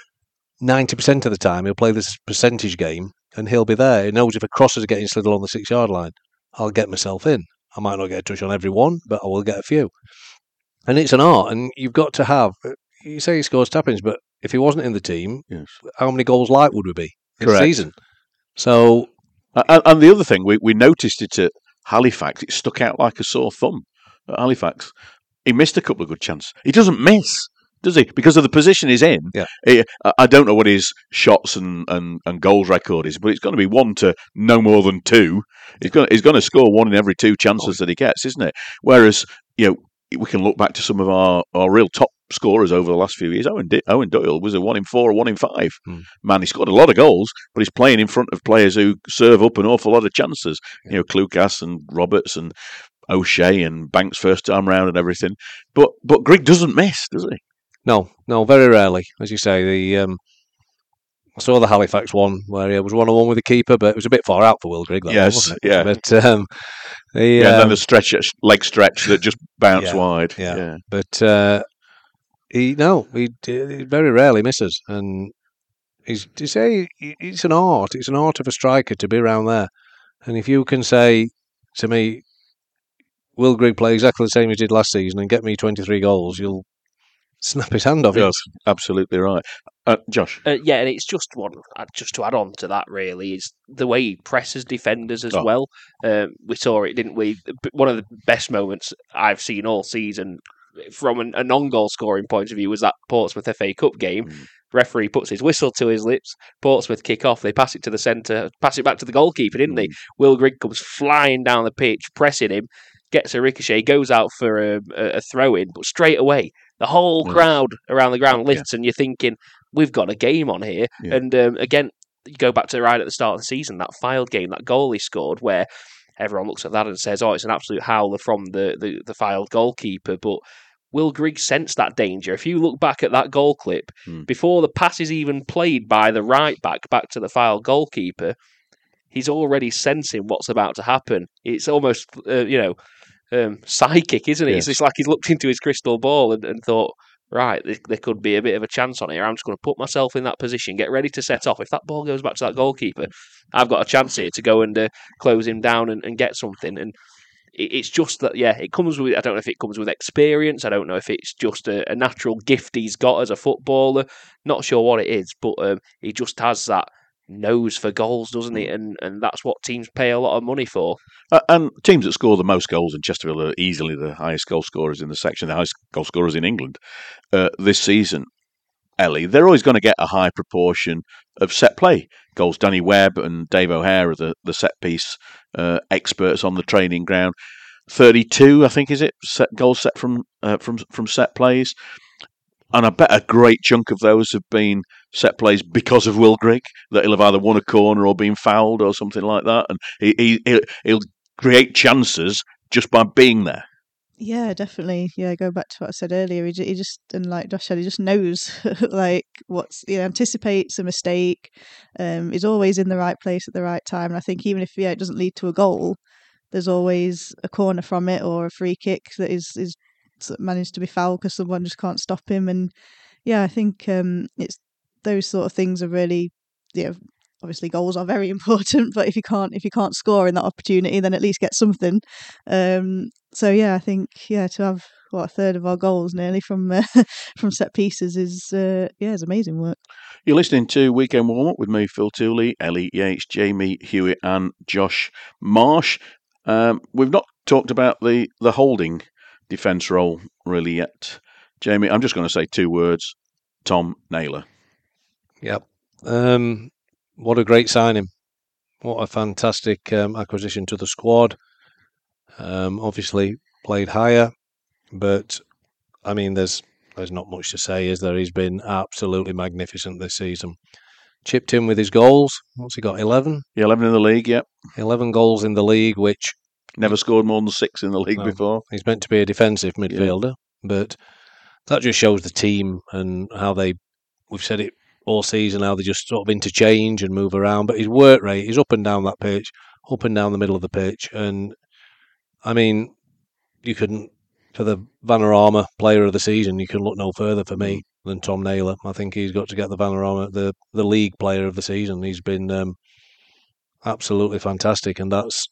90% of the time he'll play this percentage game, and he'll be there. He knows if a cross is getting slid along the 6 yard line, I'll get myself in. I might not get a touch on every one, but I will get a few. And it's an art, and you've got to have. You say he scores tap-ins, but if he wasn't in the team, how many goals light would we be in the season? So, and the other thing, we noticed it at Halifax. It stuck out like a sore thumb at Halifax. He missed a couple of good chances. He doesn't miss, does he? Because of the position he's in. Yeah. I don't know what his shots and goals record is, but it's going to be 1 to no more than 2. He's going to score 1 in every 2 chances that he gets, isn't it? Whereas, we can look back to some of our real top scorers over the last few years. Owen Doyle was a 1 in 4 or 1 in 5 man. He scored a lot of goals, but he's playing in front of players who serve up an awful lot of chances. Klukas and Roberts and O'Shea and Banks first time round and everything. But Grigg doesn't miss, does he? No, very rarely, as you say. I saw the Halifax one where he was 1-on-1 with the keeper, but it was a bit far out for Will Grigg. Wasn't it? Yeah. But and then the leg stretch that just bounced wide. Yeah. But he very rarely misses, and it's an art. It's an art of a striker to be around there. And if you can say to me, Will Grigg play exactly the same as he did last season and get me 23 goals, you'll snap his hand off. Yes, absolutely right. Josh? Yeah, and it's just to add on to that, really, is the way he presses defenders as well. We saw it, didn't we? One of the best moments I've seen all season from a non-goal scoring point of view was that Portsmouth FA Cup game. Referee puts his whistle to his lips. Portsmouth kick off. They pass it to the centre, pass it back to the goalkeeper, didn't they? Will Grigg comes flying down the pitch, pressing him, gets a ricochet, goes out for a throw-in, but straight away, the whole crowd around the ground lifts, and you're thinking, we've got a game on here. Yeah. And again, you go back to right at the start of the season, that Fylde game, that goal he scored, where everyone looks at that and says, "Oh, it's an absolute howler from the Fylde goalkeeper." But Will Grigg sensed that danger. If you look back at that goal clip, before the pass is even played by the right back to the Fylde goalkeeper, he's already sensing what's about to happen. It's almost, psychic, isn't it? Yes. It's just like he's looked into his crystal ball and thought, right, there could be a bit of a chance on here. I'm just going to put myself in that position, get ready to set off. If that ball goes back to that goalkeeper, I've got a chance here to go and close him down and get something. And it's just that, it comes with, I don't know if it comes with experience. I don't know if it's just a natural gift he's got as a footballer. Not sure what it is, but he just has that nose for goals, doesn't he? And that's what teams pay a lot of money for. And teams that score the most goals in Chesterfield are easily the highest goal scorers in the section, the highest goal scorers in England this season. Ellie, they're always going to get a high proportion of set play goals. Danny Webb and Dave O'Hare are the set piece experts on the training ground. 32, I think, is it? Goals set from set plays. And I bet a great chunk of those have been set plays because of Will Grigg, that he'll have either won a corner or been fouled or something like that. And he'll create chances just by being there. Yeah, definitely. Yeah, go back to what I said earlier. He just, and like Josh said, he just knows like anticipates a mistake. He's always in the right place at the right time. And I think even if it doesn't lead to a goal, there's always a corner from it or a free kick that is managed to be fouled because someone just can't stop him. And yeah, I think it's those sort of things are really, obviously goals are very important, but if you can't score in that opportunity, then at least get something. So yeah, I think to have a third of our goals nearly from from set pieces is amazing work. You're listening to Weekend Warm Up with me, Phil Tooley, Ellie Yates, Jamie Hewitt, and Josh Marsh. We've not talked about the holding defence role really yet. Jamie, I'm just going to say two words: Tom Naylor. Yep. What a great signing. What a fantastic acquisition to the squad. Obviously played higher, but I mean, there's not much to say, is there? He's been absolutely magnificent this season. Chipped in with his goals. What's he got? 11? 11 in the league, yep. 11 goals in the league, which never scored more than 6 in the league before. He's meant to be a defensive midfielder, but that just shows the team and how we've said it all season, how they just sort of interchange and move around. But his work rate is up and down that pitch, up and down the middle of the pitch. And I mean, you couldn't, for the Vanarama player of the season, you can look no further for me than Tom Naylor. I think he's got to get the Vanarama, the league player of the season. He's been absolutely fantastic, and that's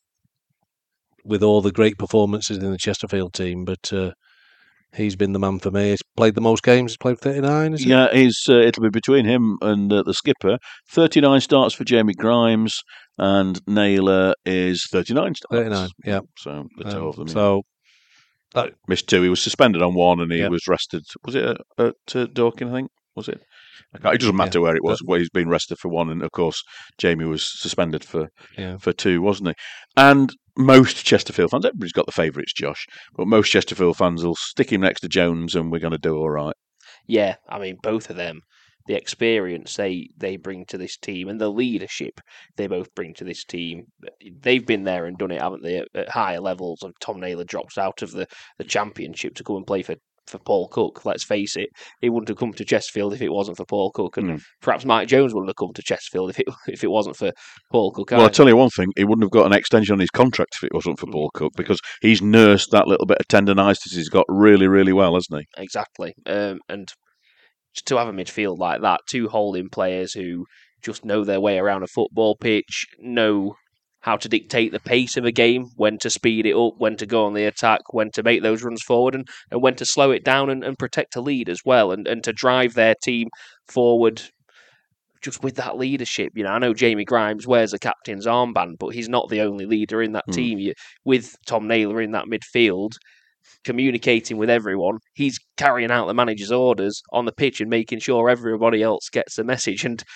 with all the great performances in the Chesterfield team. But he's been the man for me. He's played the most games. He's played 39, isn't it? Yeah, it'll be between him and the skipper. 39 starts for Jamie Grimes, and Naylor is 39 starts. 39, yeah. So the two of them. So missed 2. He was suspended on 1, and he was rested. Was it at Dorking, I think? Was it? It doesn't matter where it was. Where he's been rested for 1, and of course Jamie was suspended for 2, wasn't he? And most Chesterfield fans, everybody's got the favourites, Josh, but most Chesterfield fans will stick him next to Jones, and we're going to do all right. Yeah, I mean, both of them, the experience they bring to this team and the leadership they both bring to this team, they've been there and done it, haven't they, at higher levels. And Tom Naylor drops out of the Championship to come and play for Paul Cook. Let's face it, he wouldn't have come to Chesterfield if it wasn't for Paul Cook, and perhaps Mike Jones wouldn't have come to Chesterfield if it wasn't for Paul Cook. Well, I'll tell you one thing, he wouldn't have got an extension on his contract if it wasn't for Paul Cook, because he's nursed that little bit of tendinitis he's got really, really well, hasn't he? Exactly. And to have a midfield like that, 2 holding players who just know their way around a football pitch, know how to dictate the pace of a game, when to speed it up, when to go on the attack, when to make those runs forward, and when to slow it down and protect a lead as well, and to drive their team forward just with that leadership. I know Jamie Grimes wears a captain's armband, but he's not the only leader in that team. With Tom Naylor in that midfield, communicating with everyone, he's carrying out the manager's orders on the pitch and making sure everybody else gets the message. And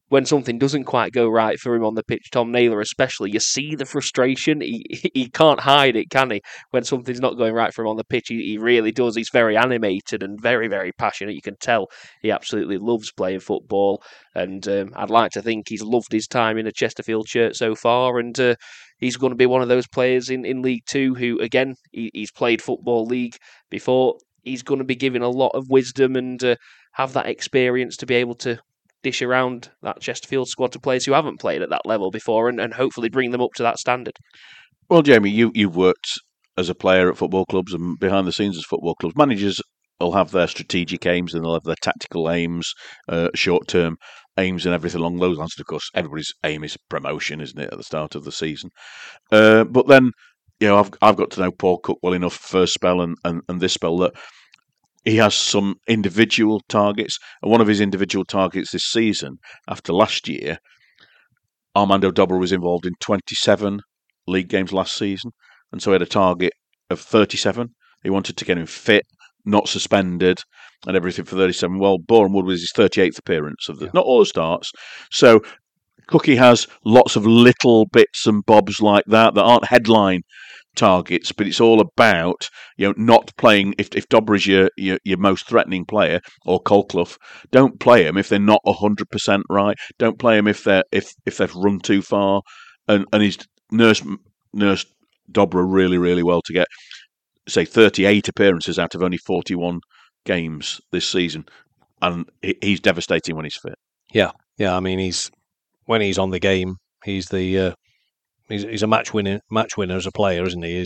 when something doesn't quite go right for him on the pitch, Tom Naylor especially, you see the frustration. He can't hide it, can he? When something's not going right for him on the pitch, he really does. He's very animated and very, very passionate. You can tell he absolutely loves playing football. And I'd like to think he's loved his time in a Chesterfield shirt so far. And he's going to be one of those players in League Two who, again, he's played Football League before. He's going to be given a lot of wisdom and have that experience to be able to dish around that Chesterfield squad to players who haven't played at that level before and hopefully bring them up to that standard. Well, Jamie, you've worked as a player at football clubs and behind the scenes as football clubs. Managers will have their strategic aims and they'll have their tactical aims, short-term aims and everything along those lines. And of course, everybody's aim is promotion, isn't it, at the start of the season? But then, I've got to know Paul Cook well enough first spell and this spell that he has some individual targets, and one of his individual targets this season, after last year, Armando Dobra was involved in 27 league games last season, and so he had a target of 37. He wanted to get him fit, not suspended, and everything for 37. Well, Boreham Wood was his 38th appearance of not all the starts. So Cookie has lots of little bits and bobs like that aren't headline targets, but it's all about not playing. If Dobra is your most threatening player, or Colclough, don't play them if they're not 100% right. Don't play them if they've run too far. And he's nursed Dobra really, really well to get, say, 38 appearances out of only 41 games this season, and he's devastating when he's fit. Yeah. I mean, when he's on the game, he's the. He's a match winner as a player, isn't he?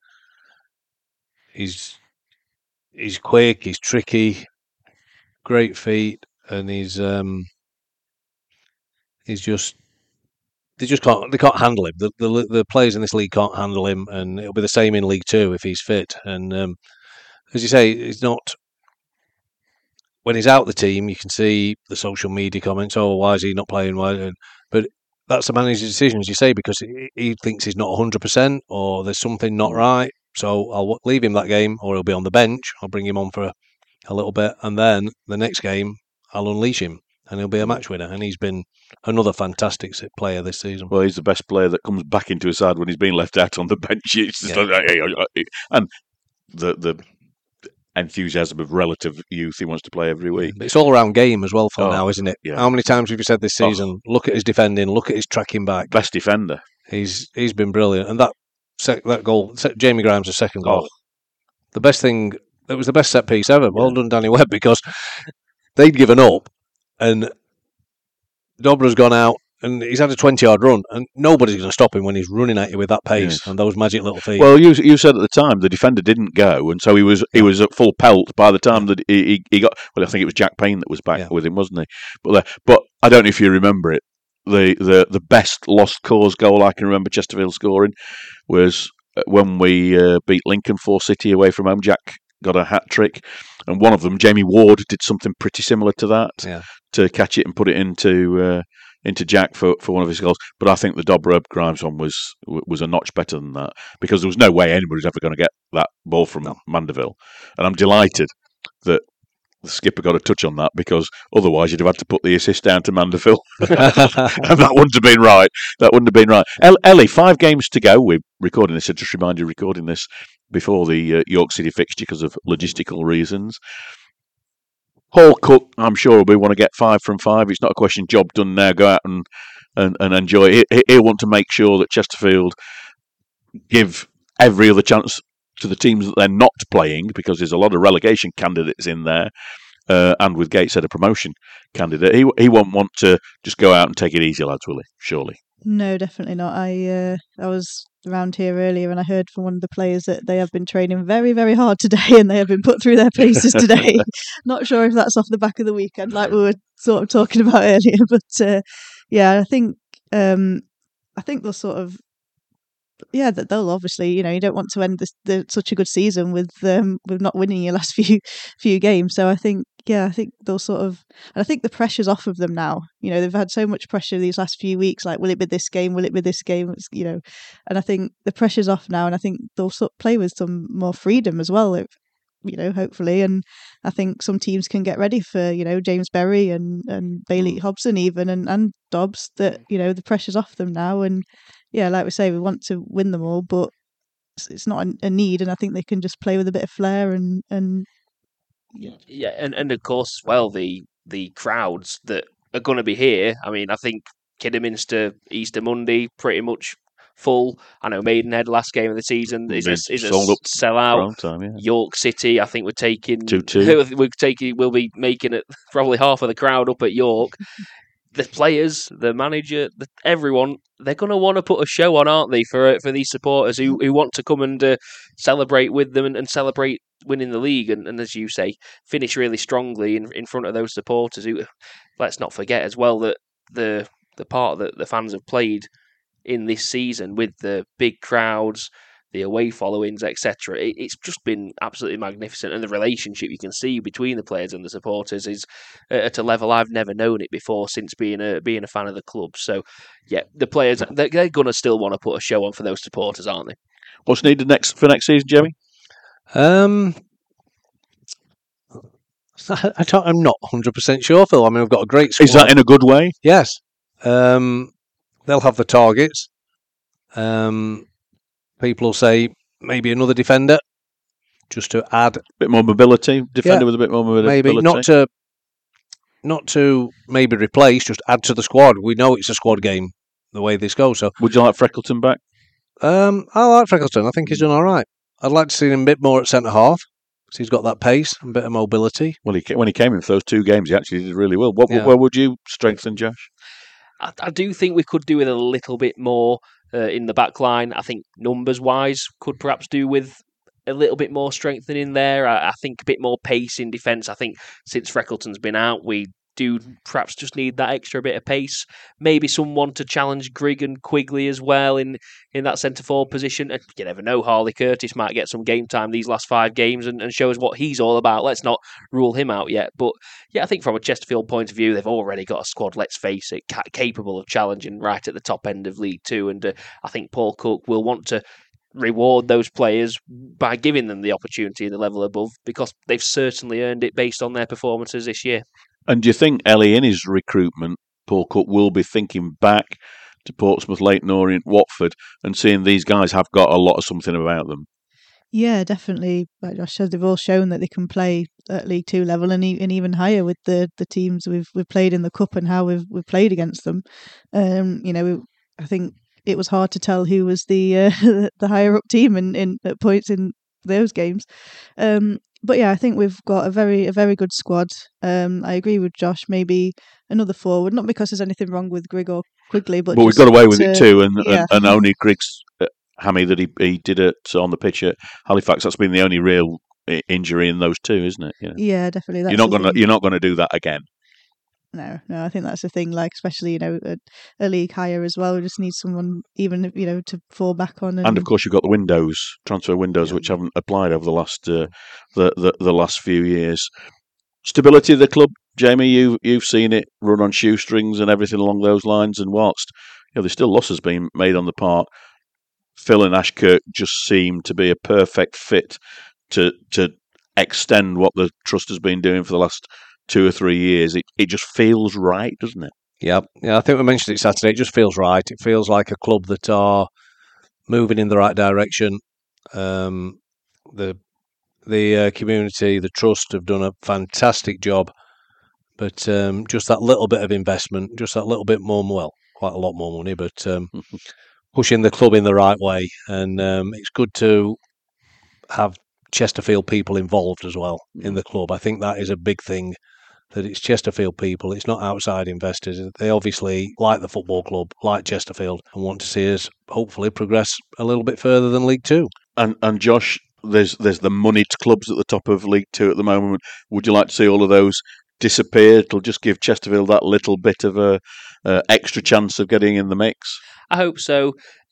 He's quick, he's tricky, great feet, and he's just they can't handle him. The players in this league can't handle him, and it'll be the same in League Two if he's fit. And as you say, he's not. When he's out the team, you can see the social media comments. Oh, why is he not playing? Why? But that's the manager's decision, as you say, because he thinks he's not 100% or there's something not right. So I'll leave him that game, or he'll be on the bench. I'll bring him on for a little bit, and then the next game I'll unleash him, and he'll be a match winner. And he's been another fantastic player this season. Well, he's the best player that comes back into a side when he's been left out on the bench. And the enthusiasm of relative youth, he wants to play every week. It's all around game as well for now, isn't it? Yeah. How many times have you said this season, look at his defending, look at his tracking back. Best defender. He's been brilliant. And that goal, Jamie Grimes' second goal, the best thing, it was the best set piece ever. Well done, Danny Webb, because they'd given up and Dobra's gone out and he's had a 20-yard run, and nobody's going to stop him when he's running at you with that pace and those magic little feet. Well, you said at the time the defender didn't go, and so he was at full pelt by the time that he got. Well, I think it was Jack Payne that was back with him, wasn't he? But I don't know if you remember it. The best lost cause goal I can remember Chesterfield scoring was when we beat Lincoln 4-City away from home. Jack got a hat trick, and one of them, Jamie Ward, did something pretty similar to that to catch it and put it into Jack for one of his goals. But I think the Dobra Grimes one was a notch better than that, because there was no way anybody's ever going to get that ball from Mandeville. And I'm delighted that the skipper got a touch on that, because otherwise you'd have had to put the assist down to Mandeville. And that wouldn't have been right. Ellie, 5 games to go. We're recording this, I just remind you, recording this before the York City fixture because of logistical reasons. Paul Cook, I'm sure, will want to get 5 from 5. It's not a question, job done now, go out and enjoy it. He'll want to make sure that Chesterfield give every other chance to the teams that they're not playing, because there's a lot of relegation candidates in there, and with Gateshead a promotion candidate. He won't want to just go out and take it easy, lads, will he? Surely. No, definitely not. I was around here earlier and I heard from one of the players that they have been training very, very hard today, and they have been put through their paces today. Not sure if that's off the back of the weekend, like we were sort of talking about earlier, but I think they'll sort of. Yeah, that they'll obviously, you don't want to end such a good season with not winning your last few games. So I think they'll sort of, and I think the pressure's off of them now. They've had so much pressure these last few weeks. Like, will it be this game? Will it be this game? And I think the pressure's off now, and I think they'll sort of play with some more freedom as well. hopefully. And I think some teams can get ready for, James Berry and Bailey Hobson even and Dobbs, that, the pressure's off them now. And yeah, like we say, we want to win them all, but it's not a need. And I think they can just play with a bit of flair and yeah, and of course, well, the crowds that are going to be here. I mean, I think Kidderminster Easter Monday pretty much full. I know Maidenhead last game of the season is a sold up sellout. Time, yeah. York City, I think we're taking 2-2. We'll be making it probably half of the crowd up at York. The players, the manager, everyone, they're going to want to put a show on, aren't they, for these supporters who want to come and celebrate with them and celebrate winning the league and as you say, finish really strongly in front of those supporters who, let's not forget as well that the part that the fans have played in this season with the big crowds, the away followings, etc. It's just been absolutely magnificent, and the relationship you can see between the players and the supporters is at a level I've never known it before since being a fan of the club. So, yeah, the players they're going to still want to put a show on for those supporters, aren't they? What's needed for next season, Jeremy? I'm not 100% sure, Phil. I mean, we've got a great squad. Is that in a good way? Yes. They'll have the targets. People will say maybe another defender, just to add a bit more mobility. Defender with a bit more mobility. Maybe not to maybe replace, just add to the squad. We know it's a squad game the way this goes. So, would you like Freckleton back? I like Freckleton. I think he's done all right. I'd like to see him a bit more at centre half because he's got that pace and a bit of mobility. Well, when he came in for those 2 games, he actually did really well. Where would you strengthen, Josh? I do think we could do with a little bit more in the back line. I think numbers-wise could perhaps do with a little bit more strengthening there. I think a bit more pace in defence. I think since Freckleton's been out, we do perhaps just need that extra bit of pace. Maybe someone to challenge Grigg and Quigley as well in that centre-forward position. And you never know, Harley Curtis might get some game time these last 5 games and show us what he's all about. Let's not rule him out yet. But yeah, I think from a Chesterfield point of view, they've already got a squad, let's face it, capable of challenging right at the top end of League Two. And I think Paul Cook will want to reward those players by giving them the opportunity in the level above, because they've certainly earned it based on their performances this year. And do you think, Ellie, in his recruitment, Paul Cook will be thinking back to Portsmouth, Leyton Orient, Watford, and seeing these guys have got a lot of something about them? Yeah, definitely. Like Josh said, they've all shown that they can play at League Two level and even higher with the teams we've played in the Cup and how we've played against them. I think it was hard to tell who was the higher up team in at points in those games. But yeah, I think we've got a very good squad. I agree with Josh. Maybe another forward, not because there's anything wrong with Grigg or Quigley, but we got away with it too, and only Grigg's hammy that he did it on the pitch at Halifax. That's been the only real injury in those 2, isn't it? Yeah, definitely. That's you're not gonna do that again. No, I think that's the thing. Like, especially a league higher as well. We just need someone even to fall back on. And of course, you've got the transfer windows, which haven't applied over the last the last few years. Stability of the club, Jamie. You've seen it run on shoestrings and everything along those lines. And whilst there's still losses being made on the part, Phil and Ashkirk just seem to be a perfect fit to extend what the trust has been doing for the last 2 or 3 years. It just feels right, doesn't it? Yeah. I think we mentioned it Saturday. It just feels right. It feels like a club that are moving in the right direction. The community, the trust have done a fantastic job, but just that little bit of investment, just that little bit more, well, quite a lot more money, but pushing the club in the right way. And it's good to have Chesterfield people involved as well in the club. I think that is a big thing, that it's Chesterfield people, it's not outside investors. They obviously like the football club, like Chesterfield, and want to see us hopefully progress a little bit further than League Two. And Josh, there's the moneyed clubs at the top of League Two at the moment. Would you like to see all of those disappear? It'll just give Chesterfield that little bit of a extra chance of getting in the mix. I hope so.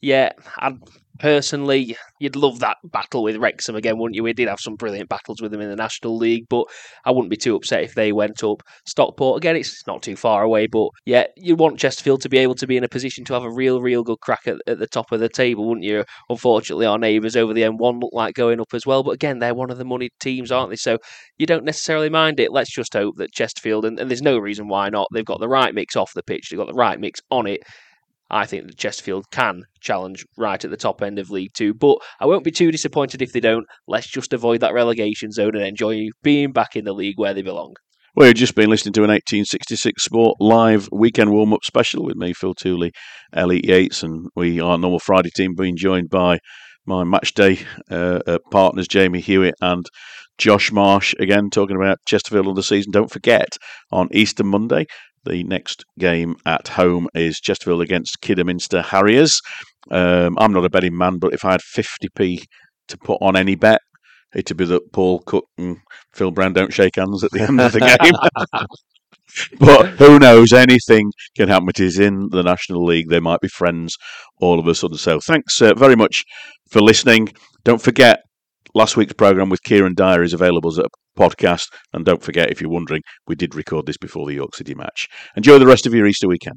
yeah, personally, you'd love that battle with Wrexham again, wouldn't you? We did have some brilliant battles with them in the National League, but I wouldn't be too upset if they went up. Stockport, again, it's not too far away, but yeah, you want Chesterfield to be able to be in a position to have a real good crack at the top of the table, wouldn't you? Unfortunately, our neighbours over the M1 look like going up as well, but again, they're one of the moneyed teams, aren't they? So you don't necessarily mind it. Let's just hope that Chesterfield, and there's no reason why not, they've got the right mix off the pitch, they've got the right mix on it. I think that Chesterfield can challenge right at the top end of League Two, but I won't be too disappointed if they don't. Let's just avoid that relegation zone and enjoy being back in the league where they belong. Well, you've just been listening to an 1866 Sport live weekend warm-up special with me, Phil Tooley, Ellie Yates, and we, our normal Friday team, being joined by my matchday partners, Jamie Hewitt and Josh Marsh, again talking about Chesterfield on the season. Don't forget, on Easter Monday, the next game at home is Chesterfield against Kidderminster Harriers. I'm not a betting man, but if I had 50p to put on any bet, it'd be that Paul Cook and Phil Brown don't shake hands at the end of the game. But who knows? Anything can happen. It is in the National League. They might be friends all of a sudden. So thanks very much for listening. Don't forget, last week's programme with Kieran Dyer is available as a podcast. And don't forget, if you're wondering, we did record this before the York City match. Enjoy the rest of your Easter weekend.